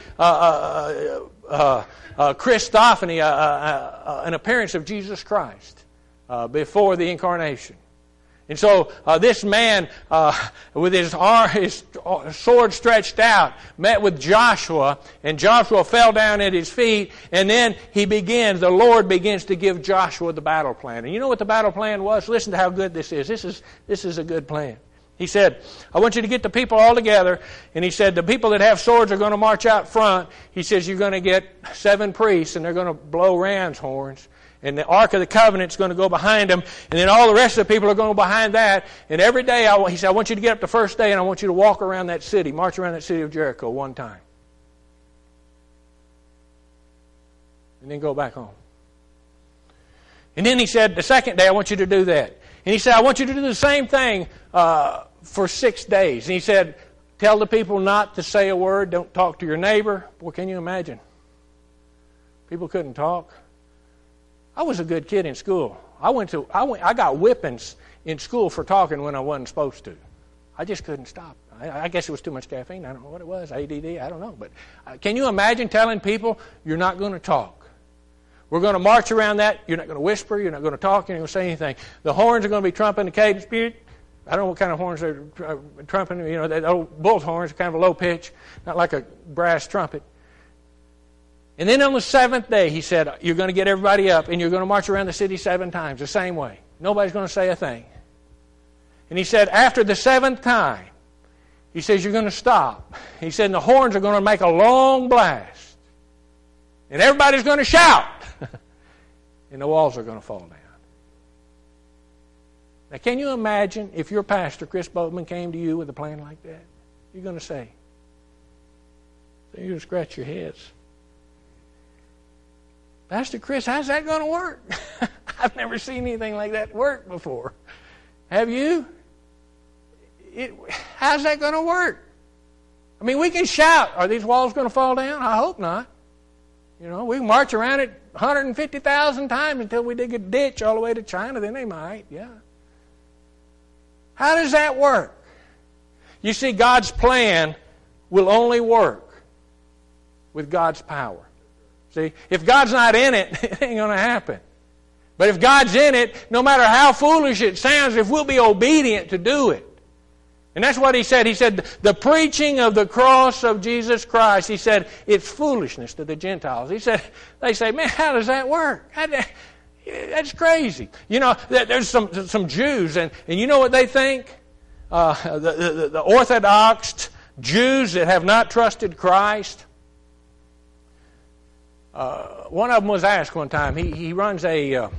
Christophany, an appearance of Jesus Christ before the incarnation. And so this man, with his sword stretched out, met with Joshua, and Joshua fell down at his feet, and then the Lord begins to give Joshua the battle plan. And you know what the battle plan was? Listen to how good this is. This is a good plan. He said, "I want you to get the people all together," and he said, "The people that have swords are going to march out front." He says, "You're going to get 7 priests, and they're going to blow ram's horns. And the Ark of the Covenant's going to go behind them. And then all the rest of the people are going to go behind that. And every day, he said, I want you to get up the first day and I want you to walk around that city, march around that city of Jericho one time. And then go back home. And then he said, the second day, I want you to do that. And he said, I want you to do the same thing for 6 days. And he said, tell the people not to say a word. Don't talk to your neighbor. Boy, can you imagine? People couldn't talk. I was a good kid in school. I got whippings in school for talking when I wasn't supposed to. I just couldn't stop. I guess it was too much caffeine. I don't know what it was. ADD. I don't know. But can you imagine telling people you're not going to talk? We're going to march around that. You're not going to whisper. You're not going to talk. You're not going to say anything. The horns are going to be trumping the cadence. I don't know what kind of horns they're trumping. You know, the old bull's horns are kind of a low pitch, not like a brass trumpet. And then on the seventh day, he said, you're going to get everybody up and you're going to march around the city 7 times, the same way. Nobody's going to say a thing. And he said, after the 7th time, he says, you're going to stop. He said, and the horns are going to make a long blast. And everybody's going to shout. And the walls are going to fall down. Now, can you imagine if your pastor, Chris Boatman, came to you with a plan like that? You're going to say, you're going to scratch your heads. Pastor Chris, how's that going to work? I've never seen anything like that work before. Have you? How's that going to work? I mean, we can shout. Are these walls going to fall down? I hope not. You know, we can march around it 150,000 times until we dig a ditch all the way to China. Then they might, yeah. How does that work? You see, God's plan will only work with God's power. See, if God's not in it, it ain't going to happen. But if God's in it, no matter how foolish it sounds, if we'll be obedient to do it. And that's what he said. He said, the preaching of the cross of Jesus Christ, he said, it's foolishness to the Gentiles. He said, they say, man, how does that work? That's crazy. You know, there's some Jews, and you know what they think? The Orthodox Jews that have not trusted Christ. One of them was asked one time. He runs a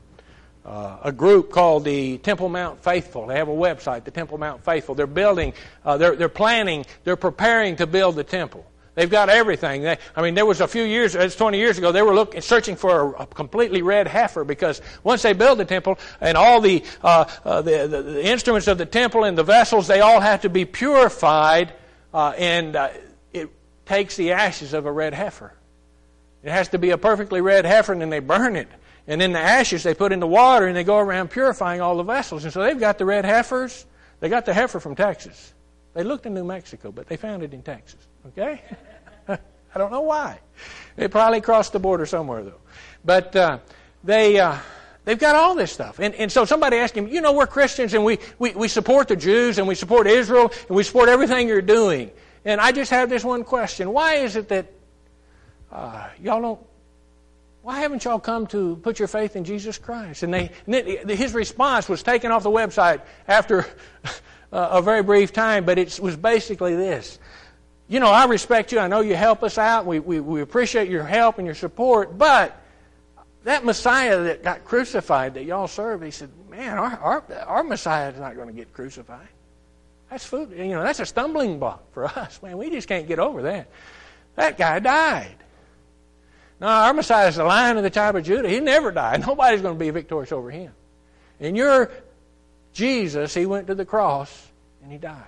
group called the Temple Mount Faithful. They have a website, the Temple Mount Faithful. They're building, they're planning, they're preparing to build the temple. They've got everything. There was a few years, it's 20 years ago, they were searching for a completely red heifer because once they build the temple and all the instruments of the temple and the vessels, they all have to be purified, and it takes the ashes of a red heifer. It has to be a perfectly red heifer, and then they burn it. And then the ashes they put in the water, and they go around purifying all the vessels. And so they've got the red heifers. They got the heifer from Texas. They looked in New Mexico, but they found it in Texas. Okay? I don't know why. They probably crossed the border somewhere, though. But they've got all this stuff. And so somebody asked him, you know, we're Christians, and we support the Jews, and we support Israel, and we support everything you're doing. And I just have this one question. Why is it that y'all don't... Why haven't y'all come to put your faith in Jesus Christ? And his response was taken off the website after a very brief time, but it was basically this. You know, I respect you. I know you help us out. We appreciate your help and your support, but that Messiah that got crucified that y'all serve, he said, man, our Messiah is not going to get crucified. That's food. You know, that's a stumbling block for us. Man, we just can't get over that. That guy died. No, our Messiah is the Lion of the tribe of Judah. He never died. Nobody's going to be victorious over him. And your Jesus, he went to the cross and he died.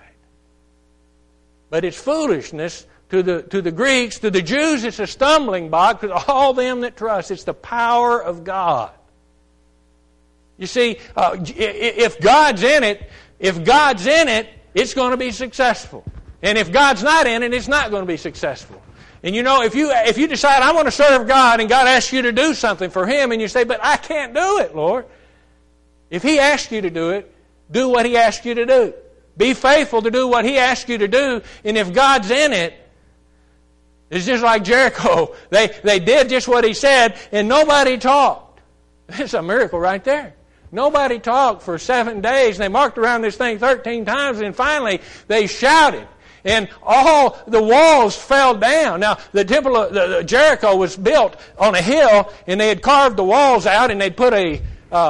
But it's foolishness to the Greeks, to the Jews. It's a stumbling block to all them that trust. It's the power of God. You see, if God's in it, it's going to be successful. And if God's not in it, it's not going to be successful. And you know, if you decide, I want to serve God, and God asks you to do something for Him, and you say, but I can't do it, Lord. If He asks you to do it, do what He asks you to do. Be faithful to do what He asks you to do, and if God's in it, it's just like Jericho. They did just what He said, and nobody talked. It's a miracle right there. Nobody talked for 7 days, and they marked around this thing 13 times, and finally they shouted. and all the walls fell down. Now, the temple of Jericho was built on a hill, and they had carved the walls out, and they'd put a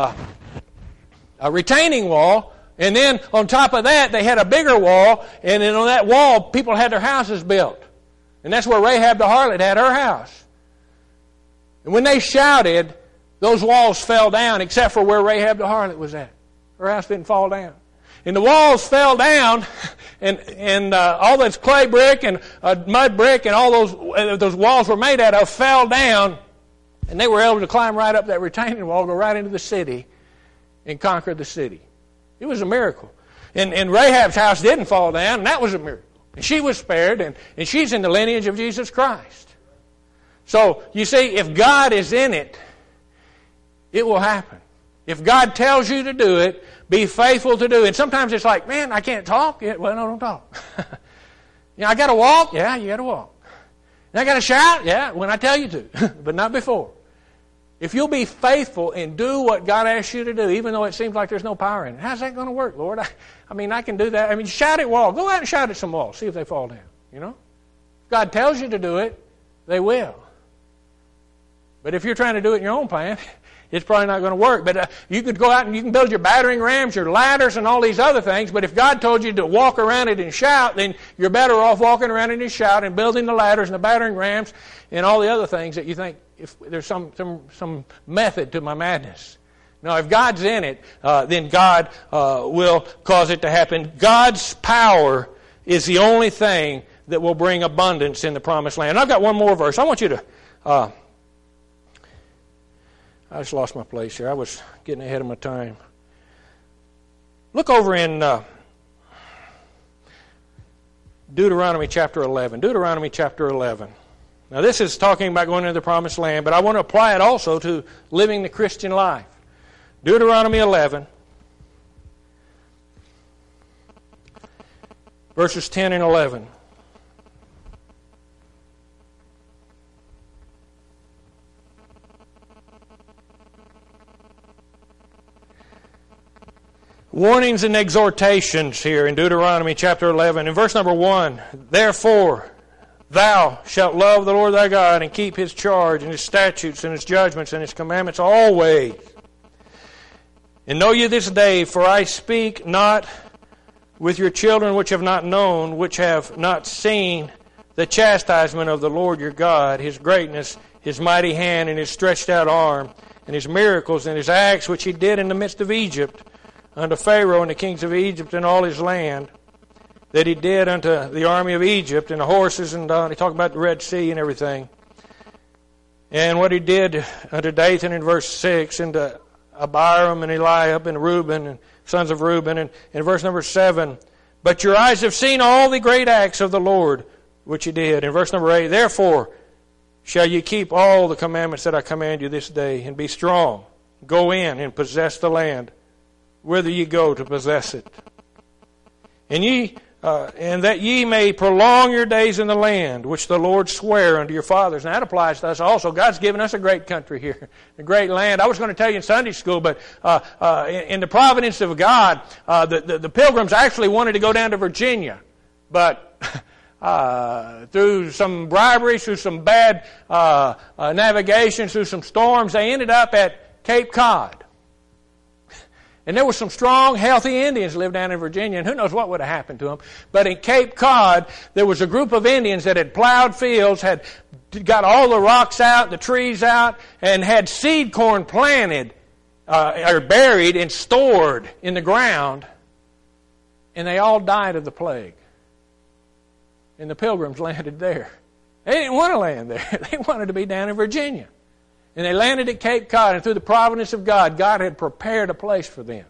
retaining wall, and then on top of that, they had a bigger wall, and then on that wall, people had their houses built. And that's where Rahab the harlot had her house. And when they shouted, those walls fell down, except for where Rahab the harlot was at. Her house didn't fall down. And the walls fell down, and all that's clay brick and mud brick and all those walls were made out of fell down, and they were able to climb right up that retaining wall, go right into the city, and conquer the city. It was a miracle. And Rahab's house didn't fall down, and that was a miracle. And she was spared, and she's in the lineage of Jesus Christ. So, you see, if God is in it, it will happen. If God tells you to do it, be faithful to do it. And sometimes it's like, man, I can't talk. Yeah, well, no, don't talk. I got to walk. Yeah, you got to walk. And I got to shout. Yeah, when I tell you to, but not before. If you'll be faithful and do what God asks you to do, even though it seems like there's no power in it, how's that going to work, Lord? I mean, I can do that. I mean, shout at walls. Go out and shout at some walls. See if they fall down. You know, if God tells you to do it, they will. But if you're trying to do it in your own plan, it's probably not going to work. But you could go out and you can build your battering rams, your ladders, and all these other things. But if God told you to walk around it and shout, then you're better off walking around it and shout and building the ladders and the battering rams and all the other things that you think if there's some method to my madness. No, if God's in it, then God will cause it to happen. God's power is the only thing that will bring abundance in the promised land. And I've got one more verse. I want you to... I just lost my place here. I was getting ahead of my time. Look over in Deuteronomy chapter 11. Deuteronomy chapter 11. Now this is talking about going into the promised land, but I want to apply it also to living the Christian life. Deuteronomy 11, verses 10 and 11. Warnings and exhortations here in Deuteronomy chapter 11. In verse number 1, therefore thou shalt love the Lord thy God and keep his charge and his statutes and his judgments and his commandments always. And know ye this day, for I speak not with your children which have not known, which have not seen the chastisement of the Lord your God, his greatness, his mighty hand, and his stretched out arm, and his miracles, and his acts which he did in the midst of Egypt, unto Pharaoh and the kings of Egypt and all his land, that he did unto the army of Egypt and the horses, and he talked about the Red Sea and everything. And what he did unto Dathan in verse 6, and to Abiram and Eliab and Reuben and sons of Reuben. And in verse number 7, but your eyes have seen all the great acts of the Lord which he did. In verse number 8, therefore shall ye keep all the commandments that I command you this day, and be strong. Go in and possess the land, whither ye go to possess it. And that ye may prolong your days in the land, which the Lord sware unto your fathers. And that applies to us also. God's given us a great country here, a great land. I was going to tell you in Sunday school, but in the providence of God, the Pilgrims actually wanted to go down to Virginia. But through some bribery, through some bad navigation, through some storms, they ended up at Cape Cod. And there were some strong, healthy Indians lived down in Virginia, and who knows what would have happened to them. But in Cape Cod, there was a group of Indians that had plowed fields, had got all the rocks out, the trees out, and had seed corn planted, or buried and stored in the ground. And they all died of the plague. And the Pilgrims landed there. They didn't want to land there. They wanted to be down in Virginia. And they landed at Cape Cod, and through the providence of God, God had prepared a place for them.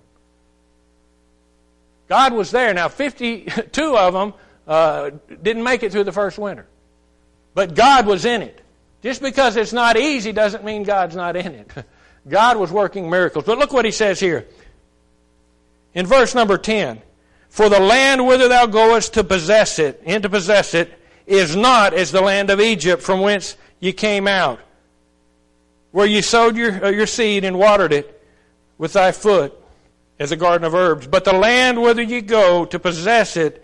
God was there. Now, 52 of them didn't make it through the first winter. But God was in it. Just because it's not easy doesn't mean God's not in it. God was working miracles. But look what he says here. In verse number 10, for the land whither thou goest to possess it, is not as the land of Egypt from whence ye came out, where you sowed your seed and watered it with thy foot as a garden of herbs. But the land whither ye go to possess it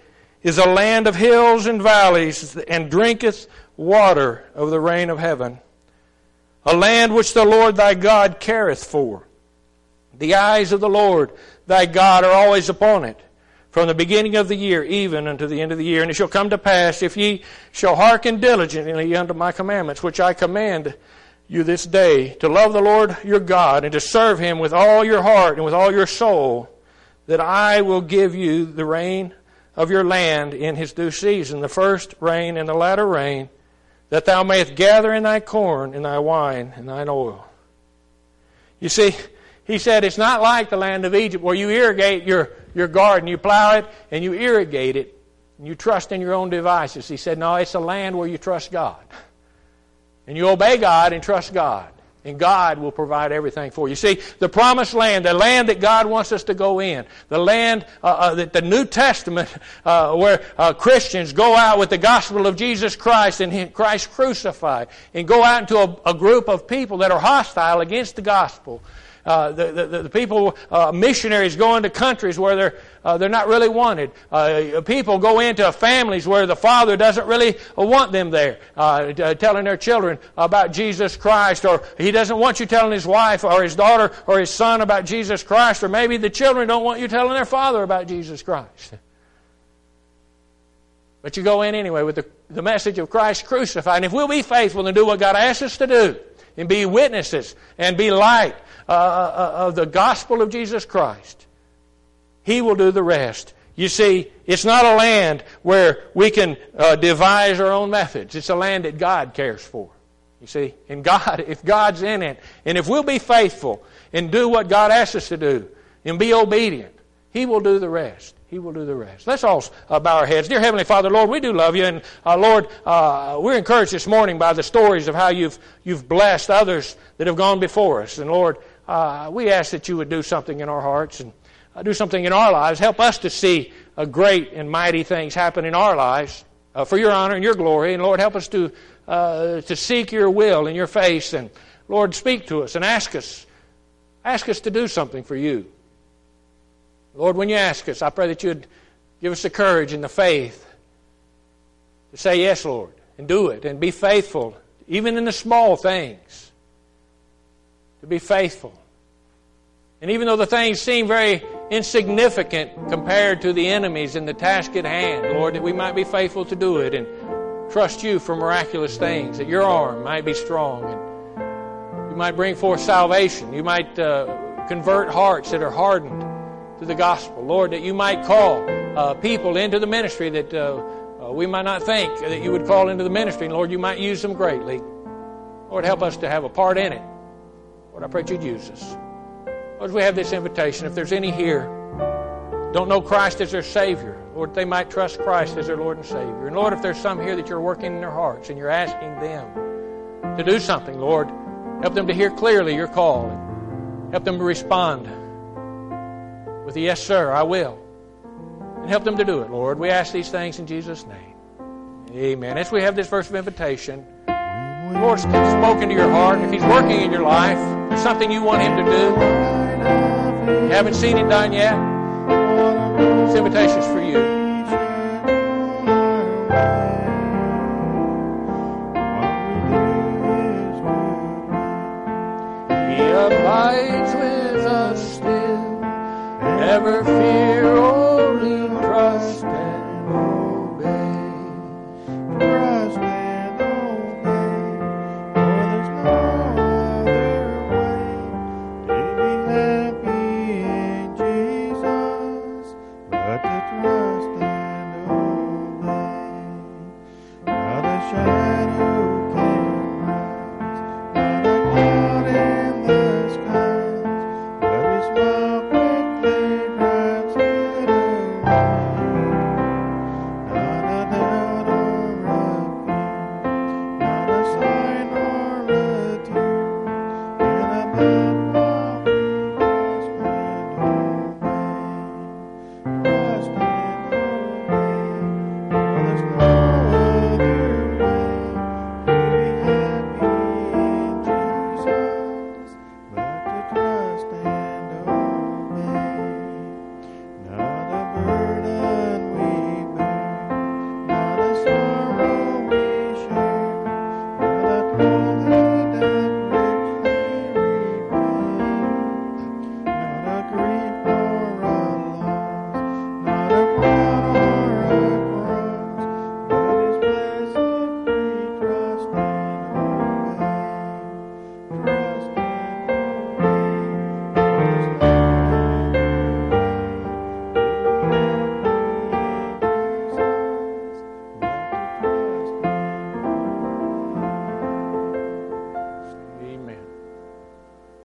is a land of hills and valleys, and drinketh water of the rain of heaven. A land which the Lord thy God careth for. The eyes of the Lord thy God are always upon it, from the beginning of the year even unto the end of the year. And it shall come to pass, if ye shall hearken diligently unto my commandments, which I command you this day, to love the Lord your God, and to serve Him with all your heart and with all your soul, that I will give you the rain of your land in his due season, the first rain and the latter rain, that thou mayest gather in thy corn and thy wine and thine oil. You see, he said it's not like the land of Egypt where you irrigate your garden, you plow it and you irrigate it, and you trust in your own devices. He said, no, it's a land where you trust God. And you obey God and trust God. And God will provide everything for you. See, the promised land, the land that God wants us to go in, the land that the New Testament, where Christians go out with the gospel of Jesus Christ and Christ crucified, and go out into a group of people that are hostile against the gospel. The people, missionaries go into countries where they're not really wanted. People go into families where the father doesn't really want them there, telling their children about Jesus Christ, or he doesn't want you telling his wife or his daughter or his son about Jesus Christ, or maybe the children don't want you telling their father about Jesus Christ. But you go in anyway with the message of Christ crucified. And if we'll be faithful and do what God asks us to do, and be witnesses and be light of the gospel of Jesus Christ, He will do the rest. You see, it's not a land where we can devise our own methods. It's a land that God cares for. You see, and God, if God's in it, and if we'll be faithful and do what God asks us to do and be obedient, He will do the rest. He will do the rest. Let's all bow our heads. Dear Heavenly Father, Lord, we do love you. And Lord, we're encouraged this morning by the stories of how you've blessed others that have gone before us. And Lord, we ask that you would do something in our hearts and do something in our lives. Help us to see great and mighty things happen in our lives for your honor and your glory. And Lord, help us to seek your will in your face. And Lord, speak to us and ask us to do something for you. Lord, when you ask us, I pray that you'd give us the courage and the faith to say yes, Lord, and do it, and be faithful, even in the small things, to be faithful. And even though the things seem very insignificant compared to the enemies and the task at hand, Lord, that we might be faithful to do it and trust you for miraculous things, that your arm might be strong and you might bring forth salvation. You might convert hearts that are hardened to the gospel. Lord, that you might call people into the ministry that we might not think that you would call into the ministry. And Lord, you might use them greatly. Lord, help us to have a part in it. Lord, I pray that you'd use us. Lord, as we have this invitation, if there's any here don't know Christ as their Savior, Lord, they might trust Christ as their Lord and Savior. And Lord, if there's some here that you're working in their hearts and you're asking them to do something, Lord, help them to hear clearly your call. Help them to respond with a yes, sir, I will. And help them to do it, Lord. We ask these things in Jesus' name. Amen. As we have this verse of invitation, the Lord's spoken to your heart. If He's working in your life, there's something you want Him to do, you haven't seen it done yet, this invitation's for you. He abides with us still, never fear